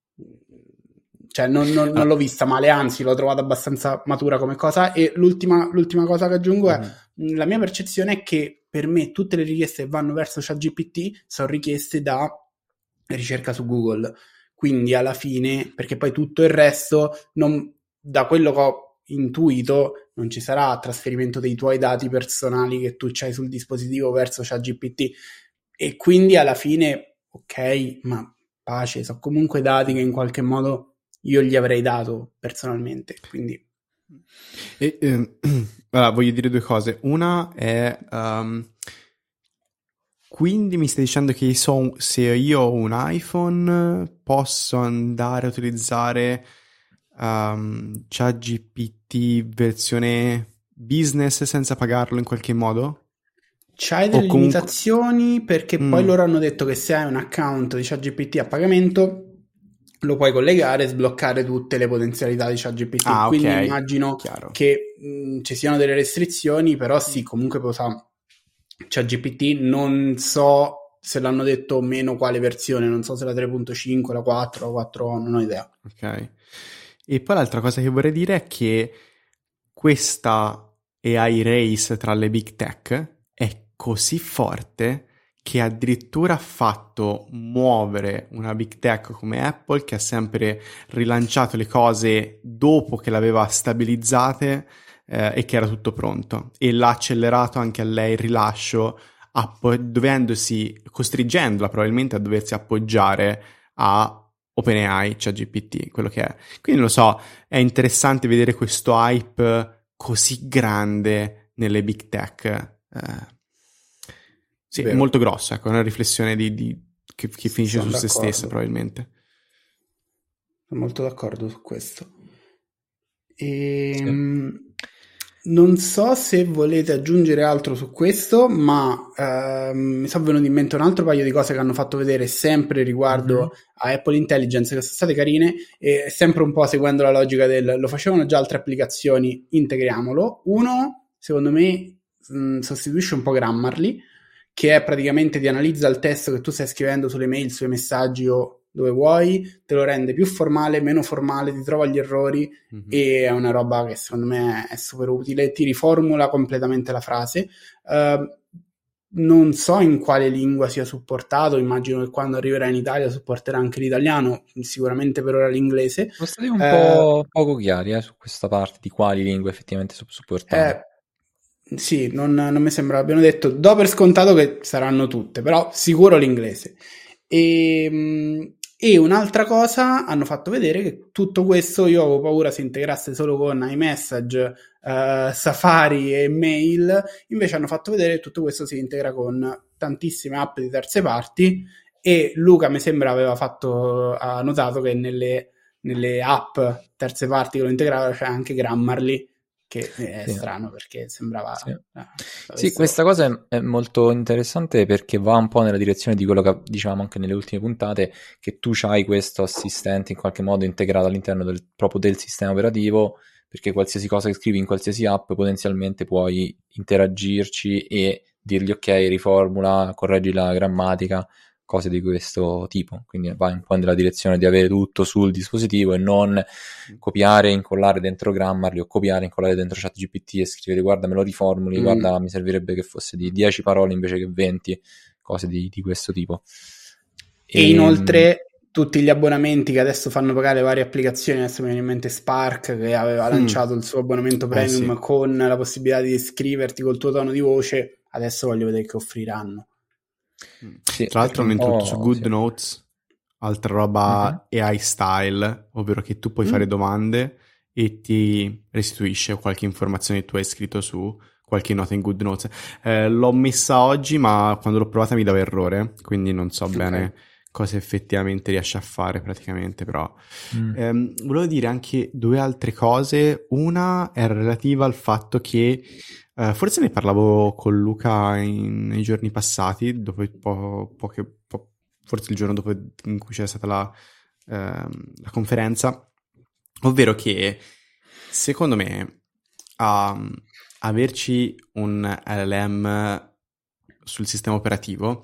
[SPEAKER 2] cioè non, non, non l'ho vista male, anzi l'ho trovata abbastanza matura come cosa. E l'ultima, l'ultima cosa che aggiungo è mm. la mia percezione è che per me tutte le richieste che vanno verso ChatGPT sono richieste da ricerca su Google, quindi alla fine, perché poi tutto il resto, non, da quello che ho intuito, non ci sarà trasferimento dei tuoi dati personali che tu c'hai sul dispositivo verso ChatGPT, e quindi alla fine, ok, ma pace, sono comunque dati che in qualche modo io gli avrei dato personalmente, quindi...
[SPEAKER 5] E, ehm, allora, voglio dire due cose. Una è... Um, quindi mi stai dicendo che so, se io ho un iPhone posso andare a utilizzare um, ChatGPT versione business senza pagarlo in qualche modo?
[SPEAKER 2] C'hai delle
[SPEAKER 5] comunque...
[SPEAKER 2] limitazioni perché mm. poi loro hanno detto che se hai un account di ChatGPT a pagamento lo puoi collegare e sbloccare tutte le potenzialità di ChatGPT.
[SPEAKER 5] Ah,
[SPEAKER 2] quindi
[SPEAKER 5] okay.
[SPEAKER 2] immagino
[SPEAKER 5] Chiaro.
[SPEAKER 2] che mh, ci siano delle restrizioni, però sì, comunque posa ChatGPT. Non so se l'hanno detto meno quale versione, non so se la tre punto cinque, la quattro, la quattro, non ho idea.
[SPEAKER 5] Ok. E poi l'altra cosa che vorrei dire è che questa A I race tra le big tech è così forte che addirittura ha fatto muovere una big tech come Apple, che ha sempre rilanciato le cose dopo che l'aveva stabilizzate eh, e che era tutto pronto, e l'ha accelerato anche a lei il rilascio, app- dovendosi, costringendola probabilmente a doversi appoggiare a OpenAI, ChatGPT, quello che è. Quindi lo so, è interessante vedere questo hype così grande nelle big tech. Eh, sì,
[SPEAKER 2] Vero.
[SPEAKER 5] molto grosso, ecco, una riflessione di, di, che, che finisce
[SPEAKER 2] Sono
[SPEAKER 5] su se
[SPEAKER 2] d'accordo.
[SPEAKER 5] stessa probabilmente.
[SPEAKER 2] Sono molto d'accordo su questo. E,
[SPEAKER 4] Sì.
[SPEAKER 2] mh, non so se volete aggiungere altro su questo, ma ehm, mi sono venuto in mente un altro paio di cose che hanno fatto vedere sempre riguardo
[SPEAKER 5] Mm-hmm.
[SPEAKER 2] a Apple Intelligence, che sono state carine, e sempre un po' seguendo la logica del lo facevano già altre applicazioni, integriamolo. Uno, secondo me, mh, sostituisce un po' Grammarly, che è praticamente ti analizza il testo che tu stai scrivendo sulle mail, sui messaggi o dove vuoi, te lo rende più formale, meno formale, ti trova gli errori,
[SPEAKER 5] Mm-hmm.
[SPEAKER 2] e è una roba che secondo me è super utile, ti riformula completamente la frase. Uh, non so in quale lingua sia supportato, immagino che quando arriverà in Italia supporterà anche l'italiano, sicuramente per ora l'inglese.
[SPEAKER 4] Sono stati un
[SPEAKER 2] Uh,
[SPEAKER 4] po' poco chiari eh, su questa parte di quali lingue effettivamente sono supportate.
[SPEAKER 2] Eh, sì, non, non mi sembra, abbiano detto, do per scontato che saranno tutte, però sicuro l'inglese. E, e un'altra cosa, hanno fatto vedere che tutto questo, io avevo paura si integrasse solo con iMessage, uh, Safari e Mail, invece hanno fatto vedere che tutto questo si integra con tantissime app di terze parti, e Luca mi sembra aveva fatto, ha notato che nelle, nelle app terze parti che lo integravano c'è anche Grammarly, che è
[SPEAKER 4] Sì.
[SPEAKER 2] strano perché sembrava...
[SPEAKER 4] Sì,
[SPEAKER 2] eh,
[SPEAKER 4] sì, questa cosa è, è molto interessante perché va un po' nella direzione di quello che dicevamo anche nelle ultime puntate, che tu c'hai questo assistente in qualche modo integrato all'interno del, proprio del sistema operativo, perché qualsiasi cosa che scrivi in qualsiasi app potenzialmente puoi interagirci e dirgli ok, riformula, correggi la grammatica, cose di questo tipo. Quindi va un po' nella direzione di avere tutto sul dispositivo e non copiare e incollare dentro Grammarly o copiare e incollare dentro ChatGPT e scrivere guarda me lo riformuli, mm. guarda mi servirebbe che fosse di dieci parole invece che venti, cose di, di questo tipo.
[SPEAKER 2] E, e inoltre tutti gli abbonamenti che adesso fanno pagare varie applicazioni, adesso mi viene in mente Spark che aveva mm. lanciato il suo abbonamento premium eh, sì. con la possibilità di iscriverti col tuo tono di voce, adesso voglio vedere che offriranno.
[SPEAKER 5] Sì, tra l'altro hanno introdotto su GoodNotes sì. altra roba uh-huh. A I style, ovvero che tu puoi mm. fare domande e ti restituisce qualche informazione che tu hai scritto su qualche nota in GoodNotes. Eh, l'ho messa oggi, ma quando l'ho provata mi dava errore, quindi non so okay. bene cosa effettivamente riesce a fare praticamente, però mm. ehm, volevo dire anche due altre cose. Una è relativa al fatto che Uh, forse ne parlavo con Luca in, nei giorni passati, dopo po- poche, po- forse il giorno dopo in cui c'è stata la, uh, la conferenza, ovvero che secondo me um, averci un L L M sul sistema operativo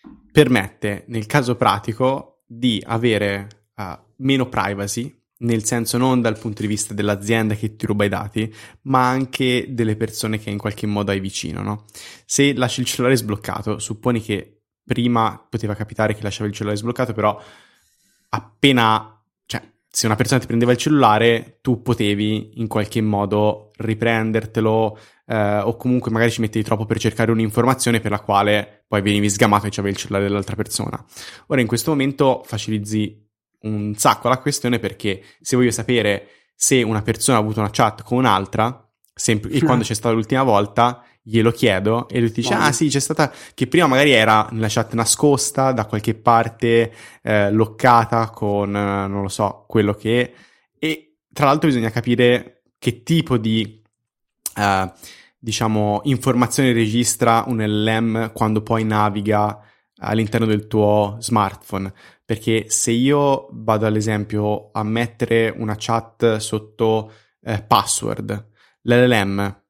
[SPEAKER 5] permette, nel caso pratico, di avere uh, meno privacy, nel senso non dal punto di vista dell'azienda che ti ruba i dati, ma anche delle persone che in qualche modo hai vicino, no? Se lasci il cellulare sbloccato, supponi che prima poteva capitare che lasciavi il cellulare sbloccato, però appena, cioè, se una persona ti prendeva il cellulare, tu potevi in qualche modo riprendertelo, eh, o comunque magari ci mettevi troppo per cercare un'informazione per la quale poi venivi sgamato e c'avevi il cellulare dell'altra persona. Ora in questo momento facilizzi un sacco la questione, perché se voglio sapere se una persona ha avuto una chat con un'altra, sempre, e quando c'è stata l'ultima volta, glielo chiedo e lui ti dice: ah sì, c'è stata, che prima magari era nella chat nascosta da qualche parte, eh, loccata con, eh, non lo so, quello che è. E tra l'altro bisogna capire che tipo di eh, diciamo informazioni registra un L L M quando poi naviga all'interno del tuo smartphone, perché se io vado all'esempio a mettere una chat sotto eh, password, l'L L M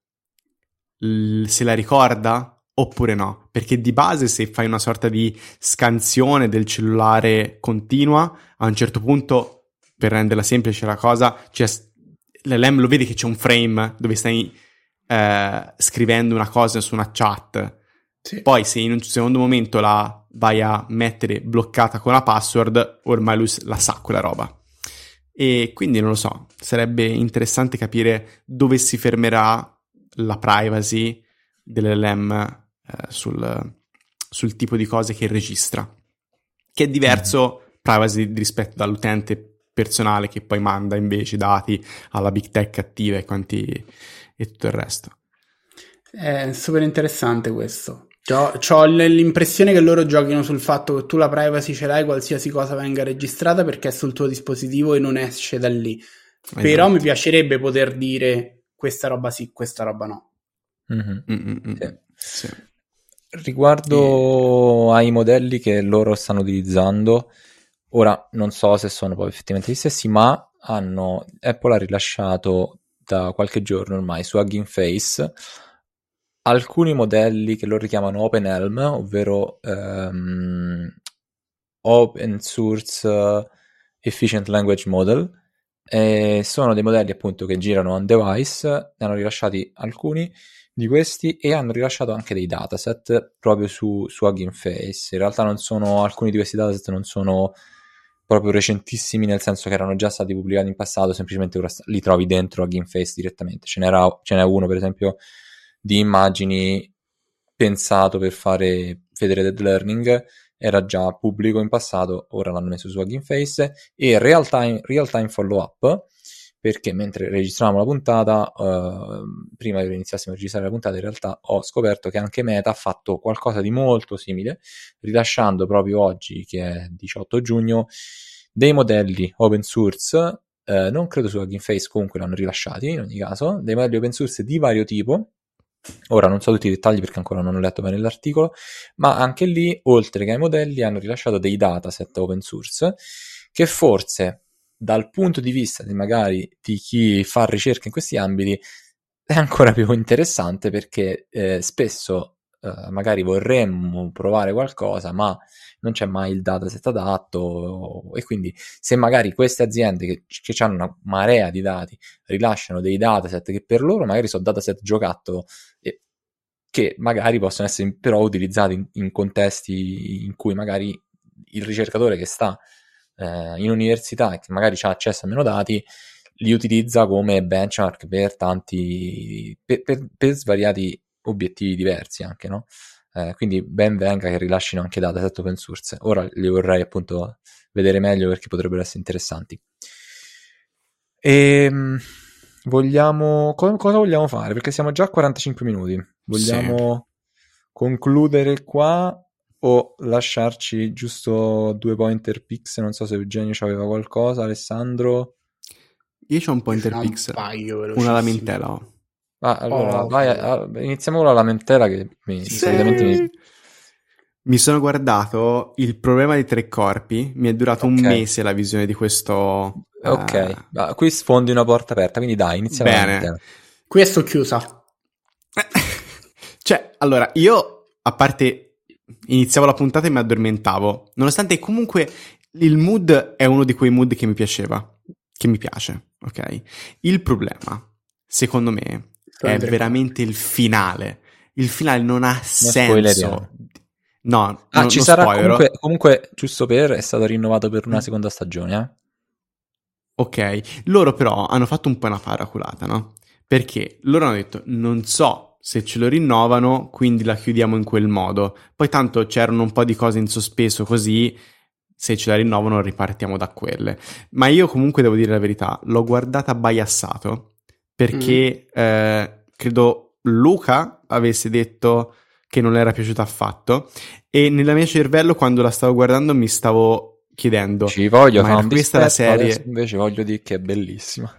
[SPEAKER 5] l- se la ricorda oppure no? Perché di base, se fai una sorta di scansione del cellulare continua, a un certo punto, per renderla semplice la cosa, cioè, l'L L M lo vede che c'è un frame dove stai eh, scrivendo una cosa su una chat. Sì. Poi se in un secondo momento la vai a mettere bloccata con la password, ormai lui la sa quella roba. E quindi non lo so, sarebbe interessante capire dove si fermerà la privacy dell'L L M eh, sul, sul tipo di cose che registra, che è diverso mm. privacy rispetto dall'utente personale che poi manda invece i dati alla big tech attiva e quanti e tutto il resto.
[SPEAKER 2] È super interessante questo. C'ho, c'ho l'impressione che loro giochino sul fatto che tu la privacy ce l'hai, qualsiasi cosa venga registrata perché è sul tuo dispositivo e non esce da lì. Esatto. Però mi piacerebbe poter dire questa roba sì, questa roba no.
[SPEAKER 4] Mm-hmm. Sì. Sì. Riguardo e... ai modelli che loro stanno utilizzando, ora non so se sono poi effettivamente gli stessi, ma hanno Apple ha rilasciato da qualche giorno ormai su Hugging Face alcuni modelli che loro chiamano OpenElm, ovvero um, Open Source Efficient Language Model. E sono dei modelli appunto che girano on device, ne hanno rilasciati alcuni di questi e hanno rilasciato anche dei dataset proprio su, su Hugging Face. In realtà non sono, alcuni di questi dataset non sono proprio recentissimi, nel senso che erano già stati pubblicati in passato, semplicemente ora li trovi dentro Hugging Face direttamente. Ce n'era, ce n'è uno per esempio di immagini pensato per fare federated learning, era già pubblico in passato, ora l'hanno messo su Hugging Face, e real time, real time follow up, perché mentre registravamo la puntata, uh, prima che iniziassimo a registrare la puntata, in realtà ho scoperto che anche Meta ha fatto qualcosa di molto simile, rilasciando proprio oggi, che è diciotto giugno, dei modelli open source, uh, non credo su Hugging Face, comunque l'hanno rilasciati in ogni caso, dei modelli open source di vario tipo. Ora non so tutti i dettagli perché ancora non ho letto bene l'articolo, ma anche lì, oltre che ai modelli, hanno rilasciato dei dataset open source che forse dal punto di vista di magari di chi fa ricerca in questi ambiti è ancora più interessante, perché eh, spesso eh, magari vorremmo provare qualcosa ma non c'è mai il dataset adatto, e quindi se magari queste aziende che, che hanno una marea di dati rilasciano dei dataset che per loro magari sono dataset giocattolo, e che magari possono essere però utilizzati in, in contesti in cui magari il ricercatore che sta eh, in università e che magari ha accesso a meno dati li utilizza come benchmark per tanti per, per, per svariati obiettivi diversi anche, no? Eh, quindi ben venga che rilascino anche dataset open source. Ora li vorrei appunto vedere meglio perché potrebbero essere interessanti. E vogliamo co- cosa vogliamo fare? Perché siamo già a quarantacinque minuti. Vogliamo sì. concludere qua o lasciarci giusto due pointer pix? Non so se Eugenio aveva qualcosa, Alessandro.
[SPEAKER 5] Io c'ho un pointer pix, una lamentela.
[SPEAKER 4] Ah, allora, oh, vai, a, iniziamo con la lamentela che mi,
[SPEAKER 5] sì.
[SPEAKER 4] solitamente mi...
[SPEAKER 5] mi sono guardato il problema dei tre corpi, mi è durato okay. un mese la visione di questo...
[SPEAKER 4] Ok, uh... ah, qui sfondi una porta aperta, quindi dai, iniziamo.
[SPEAKER 5] Bene.
[SPEAKER 2] Qui sto chiusa.
[SPEAKER 5] Cioè, allora, io, a parte iniziavo la puntata e mi addormentavo, nonostante comunque il mood è uno di quei mood che mi piaceva, che mi piace, ok? Il problema, secondo me, è veramente il finale. Il finale non ha senso. No,
[SPEAKER 4] ah,
[SPEAKER 5] non,
[SPEAKER 4] ci
[SPEAKER 5] non
[SPEAKER 4] sarà
[SPEAKER 5] spoilerò.
[SPEAKER 4] comunque, comunque, giusto per, è stato rinnovato per una seconda stagione, eh?
[SPEAKER 5] Ok, loro però hanno fatto un po' una paraculata, no? Perché loro hanno detto, non so se ce lo rinnovano, quindi la chiudiamo in quel modo. Poi tanto c'erano un po' di cose in sospeso, così se ce la rinnovano ripartiamo da quelle. Ma io comunque devo dire la verità, l'ho guardata biassato, perché mm. eh, credo Luca avesse detto che non le era piaciuta affatto, e nel mio cervello quando la stavo guardando mi stavo chiedendo,
[SPEAKER 4] ci voglio
[SPEAKER 5] ma
[SPEAKER 4] fare
[SPEAKER 5] era
[SPEAKER 4] un
[SPEAKER 5] questa la serie?
[SPEAKER 4] Invece voglio dire che è bellissima.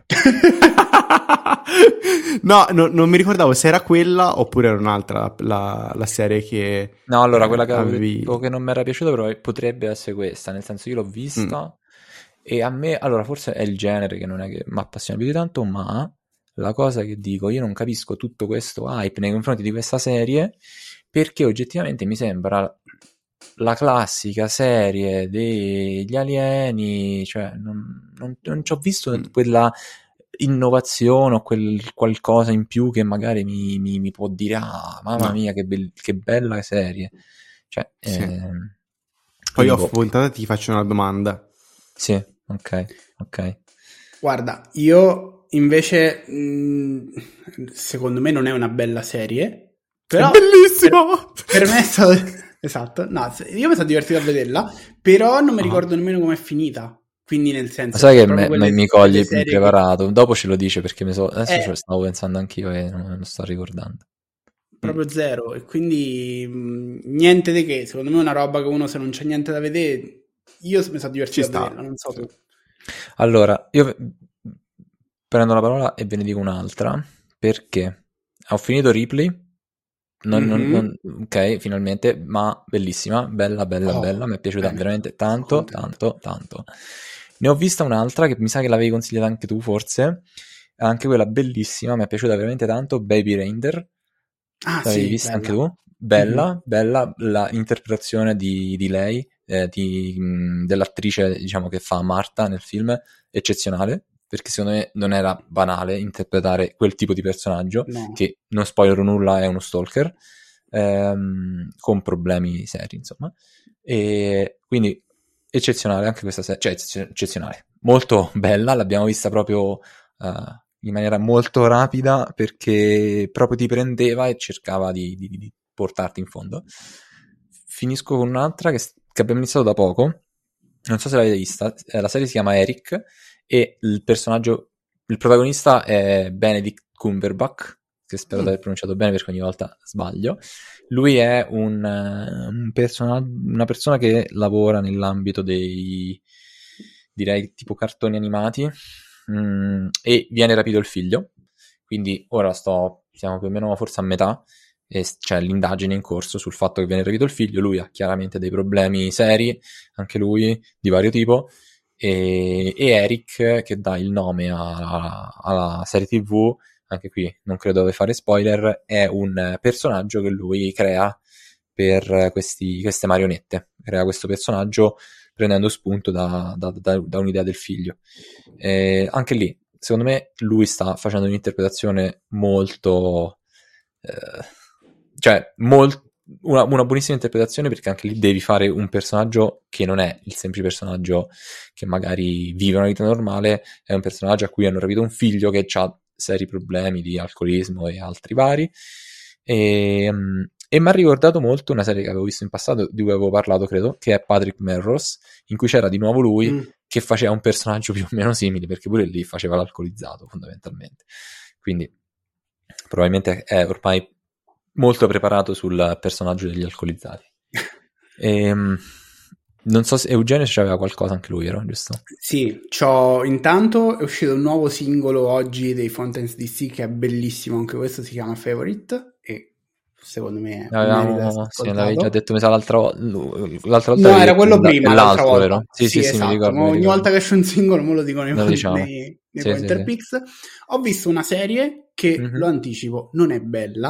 [SPEAKER 5] No, no, non mi ricordavo se era quella oppure era un'altra la, la serie che
[SPEAKER 4] no, allora quella che avevo
[SPEAKER 5] avevi...
[SPEAKER 4] detto che non mi era piaciuta però potrebbe essere questa, nel senso io l'ho vista mm. e a me, allora forse è il genere che non è che mi appassiona più di tanto, ma la cosa che dico, io non capisco tutto questo hype nei confronti di questa serie, perché oggettivamente mi sembra la classica serie degli alieni, cioè non, non, non ci ho visto mm. quella innovazione o quel qualcosa in più che magari mi, mi, mi può dire ah mamma no. mia che, be- che bella serie, cioè sì. ehm,
[SPEAKER 5] poi off puntata ti faccio una domanda.
[SPEAKER 4] Sì, ok, ok.
[SPEAKER 2] Guarda, io invece mh, secondo me non è una bella serie, però
[SPEAKER 5] è bellissimo
[SPEAKER 2] per, per me è stato esatto, no, io mi sono divertito a vederla, però non mi uh-huh. ricordo nemmeno com'è finita. Quindi nel senso...
[SPEAKER 4] Sai che me, quelle, mi cogli impreparato, che... dopo ce lo dice perché mi so... adesso eh, ce lo stavo pensando anch'io e non me lo sto ricordando.
[SPEAKER 2] Proprio mm. zero, e quindi mh, niente di che, secondo me è una roba che uno se non c'è niente da vedere, io mi sono divertito Ci a vederla, non so tu.
[SPEAKER 4] Allora, io prendo la parola e ve ne dico un'altra, perché ho finito Ripley, non, mm-hmm. non, non, ok, finalmente, ma bellissima, bella, bella, oh, bella, mi è piaciuta bene. veramente tanto, tanto, tanto. Ne ho vista un'altra che mi sa che l'avevi consigliata anche tu, forse, anche quella bellissima, mi è piaciuta veramente tanto, Baby Reindeer.
[SPEAKER 2] Ah,
[SPEAKER 4] l'avevi
[SPEAKER 2] sì,
[SPEAKER 4] vista
[SPEAKER 2] bella.
[SPEAKER 4] anche tu? Bella, mm-hmm. bella, l'interpretazione di, di lei, eh, di, mh, dell'attrice, diciamo, che fa Marta nel film, eccezionale, perché secondo me non era banale interpretare quel tipo di personaggio,
[SPEAKER 2] no.
[SPEAKER 4] che, non spoilerò nulla, è uno stalker, ehm, con problemi seri, insomma. E quindi eccezionale anche questa serie, cioè eccezionale, molto bella, l'abbiamo vista proprio uh, in maniera molto rapida, perché proprio ti prendeva e cercava di, di, di portarti in fondo. Finisco con un'altra che, che abbiamo iniziato da poco, non so se l'avete vista, la serie si chiama Eric e il personaggio, il protagonista è Benedict Cumberbatch, che spero mm. di aver pronunciato bene perché ogni volta sbaglio. Lui è un, un personaggio, una persona che lavora nell'ambito dei, direi, tipo cartoni animati, mh, e viene rapito il figlio, quindi ora sto, siamo più o meno forse a metà, e c'è l'indagine in corso sul fatto che viene rapito il figlio. Lui ha chiaramente dei problemi seri, anche lui, di vario tipo, e, e Eric, che dà il nome a, a, alla serie tv, anche qui non credo dove fare spoiler, è un personaggio che lui crea per questi, queste marionette, crea questo personaggio prendendo spunto da, da, da, da un'idea del figlio. E anche lì, secondo me, lui sta facendo un'interpretazione molto... Eh, cioè, molt, una, una buonissima interpretazione, perché anche lì devi fare un personaggio che non è il semplice personaggio che magari vive una vita normale, è un personaggio a cui hanno rapito un figlio che ha seri problemi di alcolismo e altri vari, e, e mi ha ricordato molto una serie che avevo visto in passato, di cui avevo parlato credo, che è Patrick Melrose, in cui c'era di nuovo lui mm. che faceva un personaggio più o meno simile, perché pure lì faceva l'alcolizzato fondamentalmente, quindi probabilmente è ormai molto preparato sul personaggio degli alcolizzati. E, non so se Eugenio c'aveva qualcosa anche lui, vero? Giusto?
[SPEAKER 2] Sì, c'ho, intanto è uscito un nuovo singolo oggi dei Fountains D C che è bellissimo, anche questo si chiama Favorite e secondo me
[SPEAKER 4] avevamo, sì, l'avevi già detto, mi sa l'altra, l'altra volta.
[SPEAKER 2] No, era quello prima, l'altra volta.
[SPEAKER 4] Vero? Sì, sì,
[SPEAKER 2] sì,
[SPEAKER 4] sì,
[SPEAKER 2] esatto.
[SPEAKER 4] mi ricordo,
[SPEAKER 2] Ogni
[SPEAKER 4] mi ricordo.
[SPEAKER 2] volta che esce un singolo me lo dicono nei,
[SPEAKER 4] diciamo.
[SPEAKER 2] nei, nei
[SPEAKER 4] sì,
[SPEAKER 2] Pointer
[SPEAKER 4] sì,
[SPEAKER 2] Pix.
[SPEAKER 4] sì.
[SPEAKER 2] Ho visto una serie che, mm-hmm. lo anticipo, non è bella,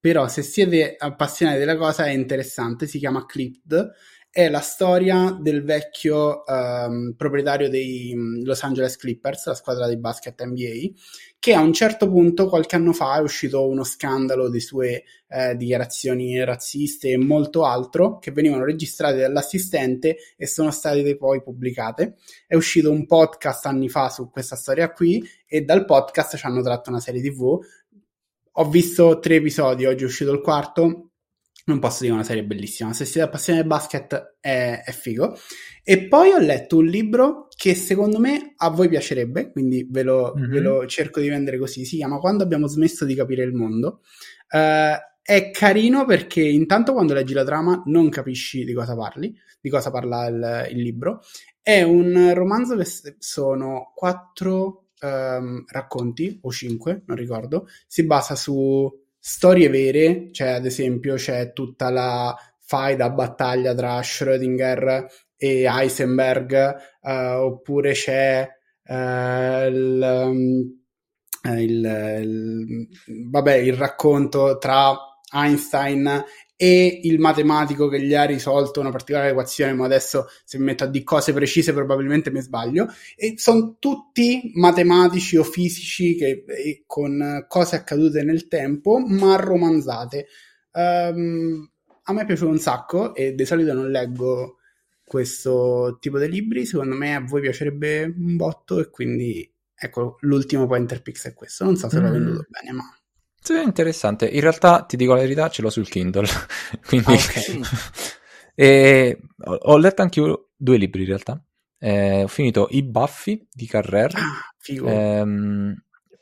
[SPEAKER 2] però se siete appassionati della cosa è interessante, si chiama Clipped, è la storia del vecchio um, proprietario dei Los Angeles Clippers, la squadra di basket N B A, che a un certo punto, qualche anno fa, è uscito uno scandalo di sue eh, dichiarazioni razziste e molto altro, che venivano registrate dall'assistente e sono state poi pubblicate. È uscito un podcast anni fa su questa storia qui, e dal podcast ci hanno tratto una serie tivù. Ho visto tre episodi, oggi è uscito il quarto. Non posso dire, una serie bellissima, se siete appassionati del basket è, è figo. E poi ho letto un libro che secondo me a voi piacerebbe, quindi ve lo, mm-hmm. ve lo cerco di vendere così, si chiama Quando abbiamo smesso di capire il mondo. Uh, è carino perché intanto quando leggi la trama non capisci di cosa parli, di cosa parla il, il libro. È un romanzo che sono quattro um, racconti, o cinque, non ricordo, si basa su storie vere, cioè ad esempio c'è tutta la faida battaglia tra Schrödinger e Heisenberg, uh, oppure c'è uh, il, um, il, il, vabbè, il racconto tra Einstein e il matematico che gli ha risolto una particolare equazione, ma adesso se mi metto a dire cose precise probabilmente mi sbaglio, e sono tutti matematici o fisici che, con cose accadute nel tempo ma romanzate. Um, a me è piaciuto un sacco e di solito non leggo questo tipo di libri, secondo me a voi piacerebbe un botto, e quindi ecco, l'ultimo Pointer Pix è questo, non so se mm. l'ho venduto bene, ma
[SPEAKER 4] sì, è interessante. In realtà, ti dico la verità, ce l'ho sul Kindle. Quindi...
[SPEAKER 2] okay.
[SPEAKER 4] e ho, ho letto anche io due libri, in realtà. Eh, ho finito I Baffi di Carrer.
[SPEAKER 2] Ah, figo.
[SPEAKER 4] Ehm,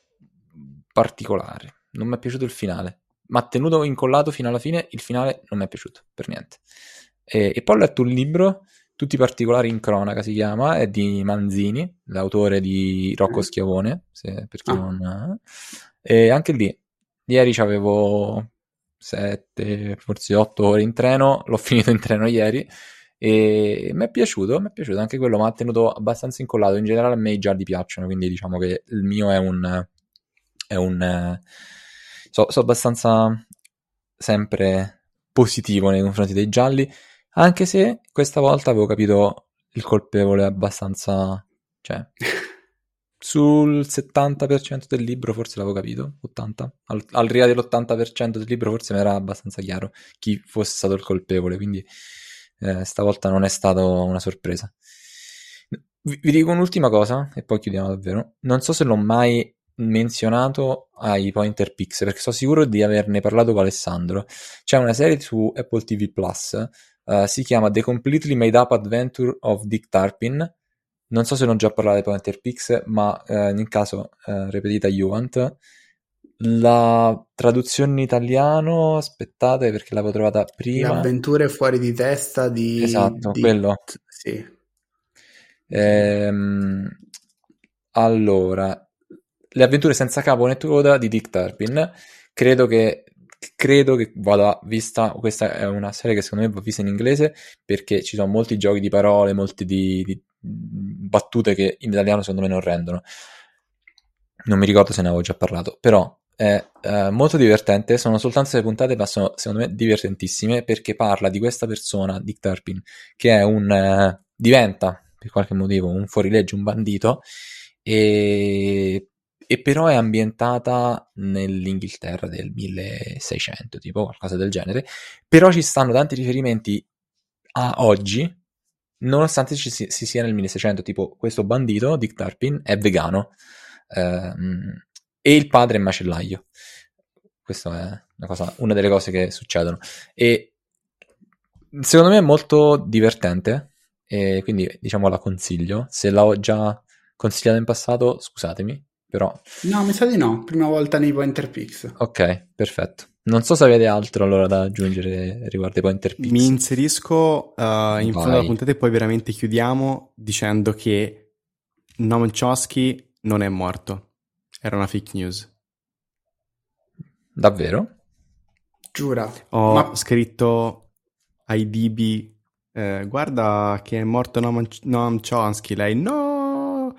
[SPEAKER 4] particolare. Non mi è piaciuto il finale. Ma tenuto incollato fino alla fine, il finale non mi è piaciuto, per niente. E, e poi ho letto un libro, Tutti particolari in cronaca si chiama, è di Manzini, l'autore di Rocco Schiavone, se, per chi ah. non... E anche lì, ieri c'avevo sette, forse otto ore in treno, l'ho finito in treno ieri e mi è piaciuto, mi è piaciuto anche quello, ma ha tenuto abbastanza incollato. In generale a me i gialli piacciono, quindi diciamo che il mio è un è un so, so abbastanza sempre positivo nei confronti dei gialli, anche se questa volta avevo capito il colpevole abbastanza, cioè sul settanta per cento del libro forse l'avevo capito, ottanta al, al ria dell'ottanta per cento del libro forse mi era abbastanza chiaro chi fosse stato il colpevole, quindi eh, stavolta non è stata una sorpresa. Vi, vi dico un'ultima cosa e poi chiudiamo davvero. Non so se l'ho mai menzionato ai Pointer Pix, perché sono sicuro di averne parlato con Alessandro. C'è una serie su Apple T V Plus, uh, si chiama The Completely Made Up Adventure of Dick Turpin. Non so se non ho già parlato di Pointer Pix, ma eh, in caso eh, ripetita Juvent. La traduzione in italiano, aspettate perché l'avevo trovata prima.
[SPEAKER 2] Le avventure fuori di testa di...
[SPEAKER 4] Esatto,
[SPEAKER 2] di...
[SPEAKER 4] quello.
[SPEAKER 2] Sì.
[SPEAKER 4] Ehm, allora, Le avventure senza capo né coda di Dick Turpin. Credo che credo che vada vista, questa è una serie che secondo me va vista in inglese, perché ci sono molti giochi di parole, molti di, di battute che in italiano secondo me non rendono. Non mi ricordo se ne avevo già parlato, però è eh, molto divertente. Sono soltanto sei puntate, ma sono secondo me divertentissime, perché parla di questa persona, Dick Turpin, che è un eh, diventa per qualche motivo un fuorilegge, un bandito, e e però è ambientata nell'Inghilterra del milleseicento, tipo qualcosa del genere. Però ci stanno tanti riferimenti a oggi, nonostante ci si, si sia nel milleseicento. Tipo, questo bandito, Dick Turpin, è vegano ehm, e il padre è macellaio. Questa è una cosa, una delle cose che succedono. E secondo me è molto divertente, e quindi diciamo la consiglio. Se l'ho già consigliata in passato, scusatemi. Però...
[SPEAKER 2] No, mi sa di no, prima volta nei Pointer Pix.
[SPEAKER 4] Ok, perfetto. Non so se avete altro allora da aggiungere riguardo ai Pointer Pix.
[SPEAKER 5] Mi inserisco uh, in fondo alla puntata e poi veramente chiudiamo dicendo che Noam Chomsky non è morto. Era una fake news.
[SPEAKER 4] Davvero?
[SPEAKER 2] Giura.
[SPEAKER 5] Ho
[SPEAKER 2] Ma...
[SPEAKER 5] scritto ai D B, eh, guarda che è morto Noam, Noam Chomsky. Lei, no!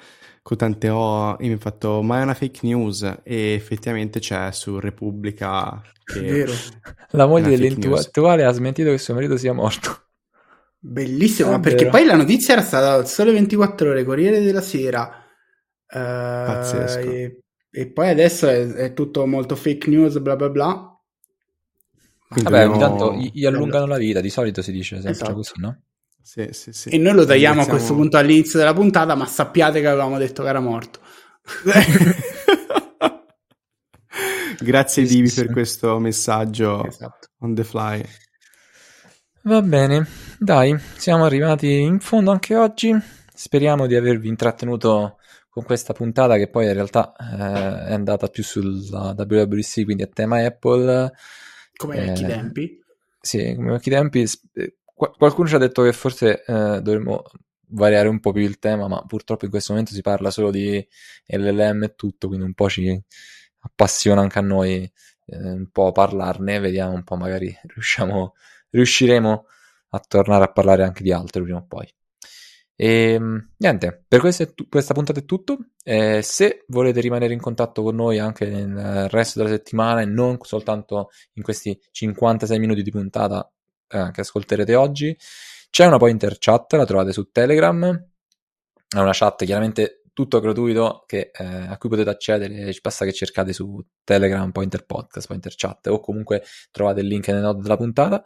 [SPEAKER 5] con tante O, io mi ho fatto ma è una fake news e effettivamente c'è su Repubblica che
[SPEAKER 2] Vero.
[SPEAKER 4] La
[SPEAKER 5] è
[SPEAKER 4] moglie
[SPEAKER 5] una fake
[SPEAKER 4] dell'intellettuale ha smentito che suo marito sia morto.
[SPEAKER 2] Bellissimo,
[SPEAKER 4] È
[SPEAKER 2] ma perché
[SPEAKER 4] vero.
[SPEAKER 2] poi la notizia era stata al Sole ventiquattro Ore, Corriere della Sera, eh,
[SPEAKER 5] Pazzesco.
[SPEAKER 2] e, e poi adesso è, è tutto molto fake news, bla bla bla.
[SPEAKER 5] Quindi
[SPEAKER 4] Vabbè, ogni
[SPEAKER 5] dobbiamo-
[SPEAKER 4] tanto gli, gli allungano la vita, di solito si dice sempre
[SPEAKER 2] Esatto.
[SPEAKER 4] così, no?
[SPEAKER 5] Sì, sì, sì.
[SPEAKER 2] E noi lo tagliamo a
[SPEAKER 5] Ringraziamo-
[SPEAKER 2] questo punto all'inizio della puntata, ma sappiate che avevamo detto che era morto.
[SPEAKER 5] Grazie
[SPEAKER 4] Sì,
[SPEAKER 5] Divi
[SPEAKER 4] sì,
[SPEAKER 5] per
[SPEAKER 4] sì.
[SPEAKER 5] questo messaggio
[SPEAKER 2] Esatto.
[SPEAKER 5] on the fly.
[SPEAKER 4] Va bene, dai, siamo arrivati in fondo anche oggi. Speriamo di avervi intrattenuto con questa puntata che poi in realtà eh, è andata più sulla W W D C, quindi a tema Apple.
[SPEAKER 2] Come ai vecchi
[SPEAKER 4] Eh,
[SPEAKER 2] tempi.
[SPEAKER 4] Sì, come vecchi tempi. sp- eh, qual- Qualcuno ci ha detto che forse eh, dovremmo variare un po' più il tema, ma purtroppo in questo momento si parla solo di L L M e tutto, quindi un po' ci appassiona anche a noi eh, un po' parlarne, vediamo un po', magari riusciamo, riusciremo a tornare a parlare anche di altro prima o poi. E niente, per questa, è tu- questa puntata è tutto. Eh, se volete rimanere in contatto con noi anche nel resto della settimana e non soltanto in questi cinquantasei minuti di puntata eh, che ascolterete oggi, c'è una Pointer Chat, la trovate su Telegram, è una chat chiaramente tutto gratuito che, eh, a cui potete accedere, ci basta che cercate su Telegram Pointer Podcast, Pointer Chat, o comunque trovate il link nelle note della puntata.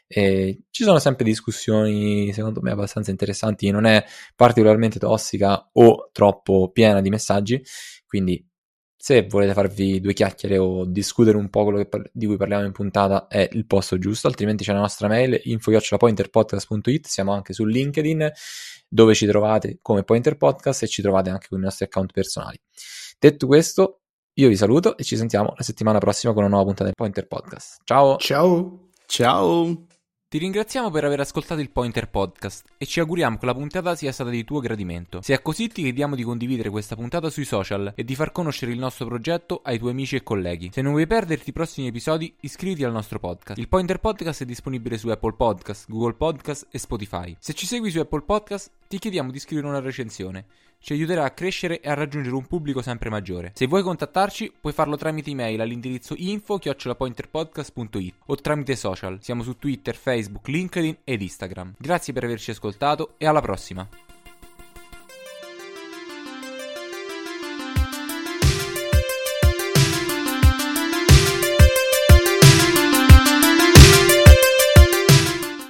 [SPEAKER 4] E ci sono sempre discussioni secondo me abbastanza interessanti, non è particolarmente tossica o troppo piena di messaggi, quindi se volete farvi due chiacchiere o discutere un po' quello che par- di cui parliamo in puntata è il posto giusto, altrimenti c'è la nostra mail info chiocciola pointerpodcast punto it, siamo anche su LinkedIn dove ci trovate come Pointer Podcast e ci trovate anche con i nostri account personali. Detto questo, io vi saluto e ci sentiamo la settimana prossima con una nuova puntata del Pointer Podcast. Ciao!
[SPEAKER 2] Ciao.
[SPEAKER 5] Ciao!
[SPEAKER 1] Ti ringraziamo per aver ascoltato il Pointer Podcast e ci auguriamo che la puntata sia stata di tuo gradimento. Se è così ti chiediamo di condividere questa puntata sui social e di far conoscere il nostro progetto ai tuoi amici e colleghi. Se non vuoi perderti i prossimi episodi, iscriviti al nostro podcast. Il Pointer Podcast è disponibile su Apple Podcast, Google Podcast e Spotify. Se ci segui su Apple Podcast, ti chiediamo di scrivere una recensione. Ci aiuterà a crescere e a raggiungere un pubblico sempre maggiore. Se vuoi contattarci, puoi farlo tramite email all'indirizzo info chiocciola pointerpodcast punto it o tramite social. Siamo su Twitter, Facebook, LinkedIn ed Instagram. Grazie per averci ascoltato e alla prossima!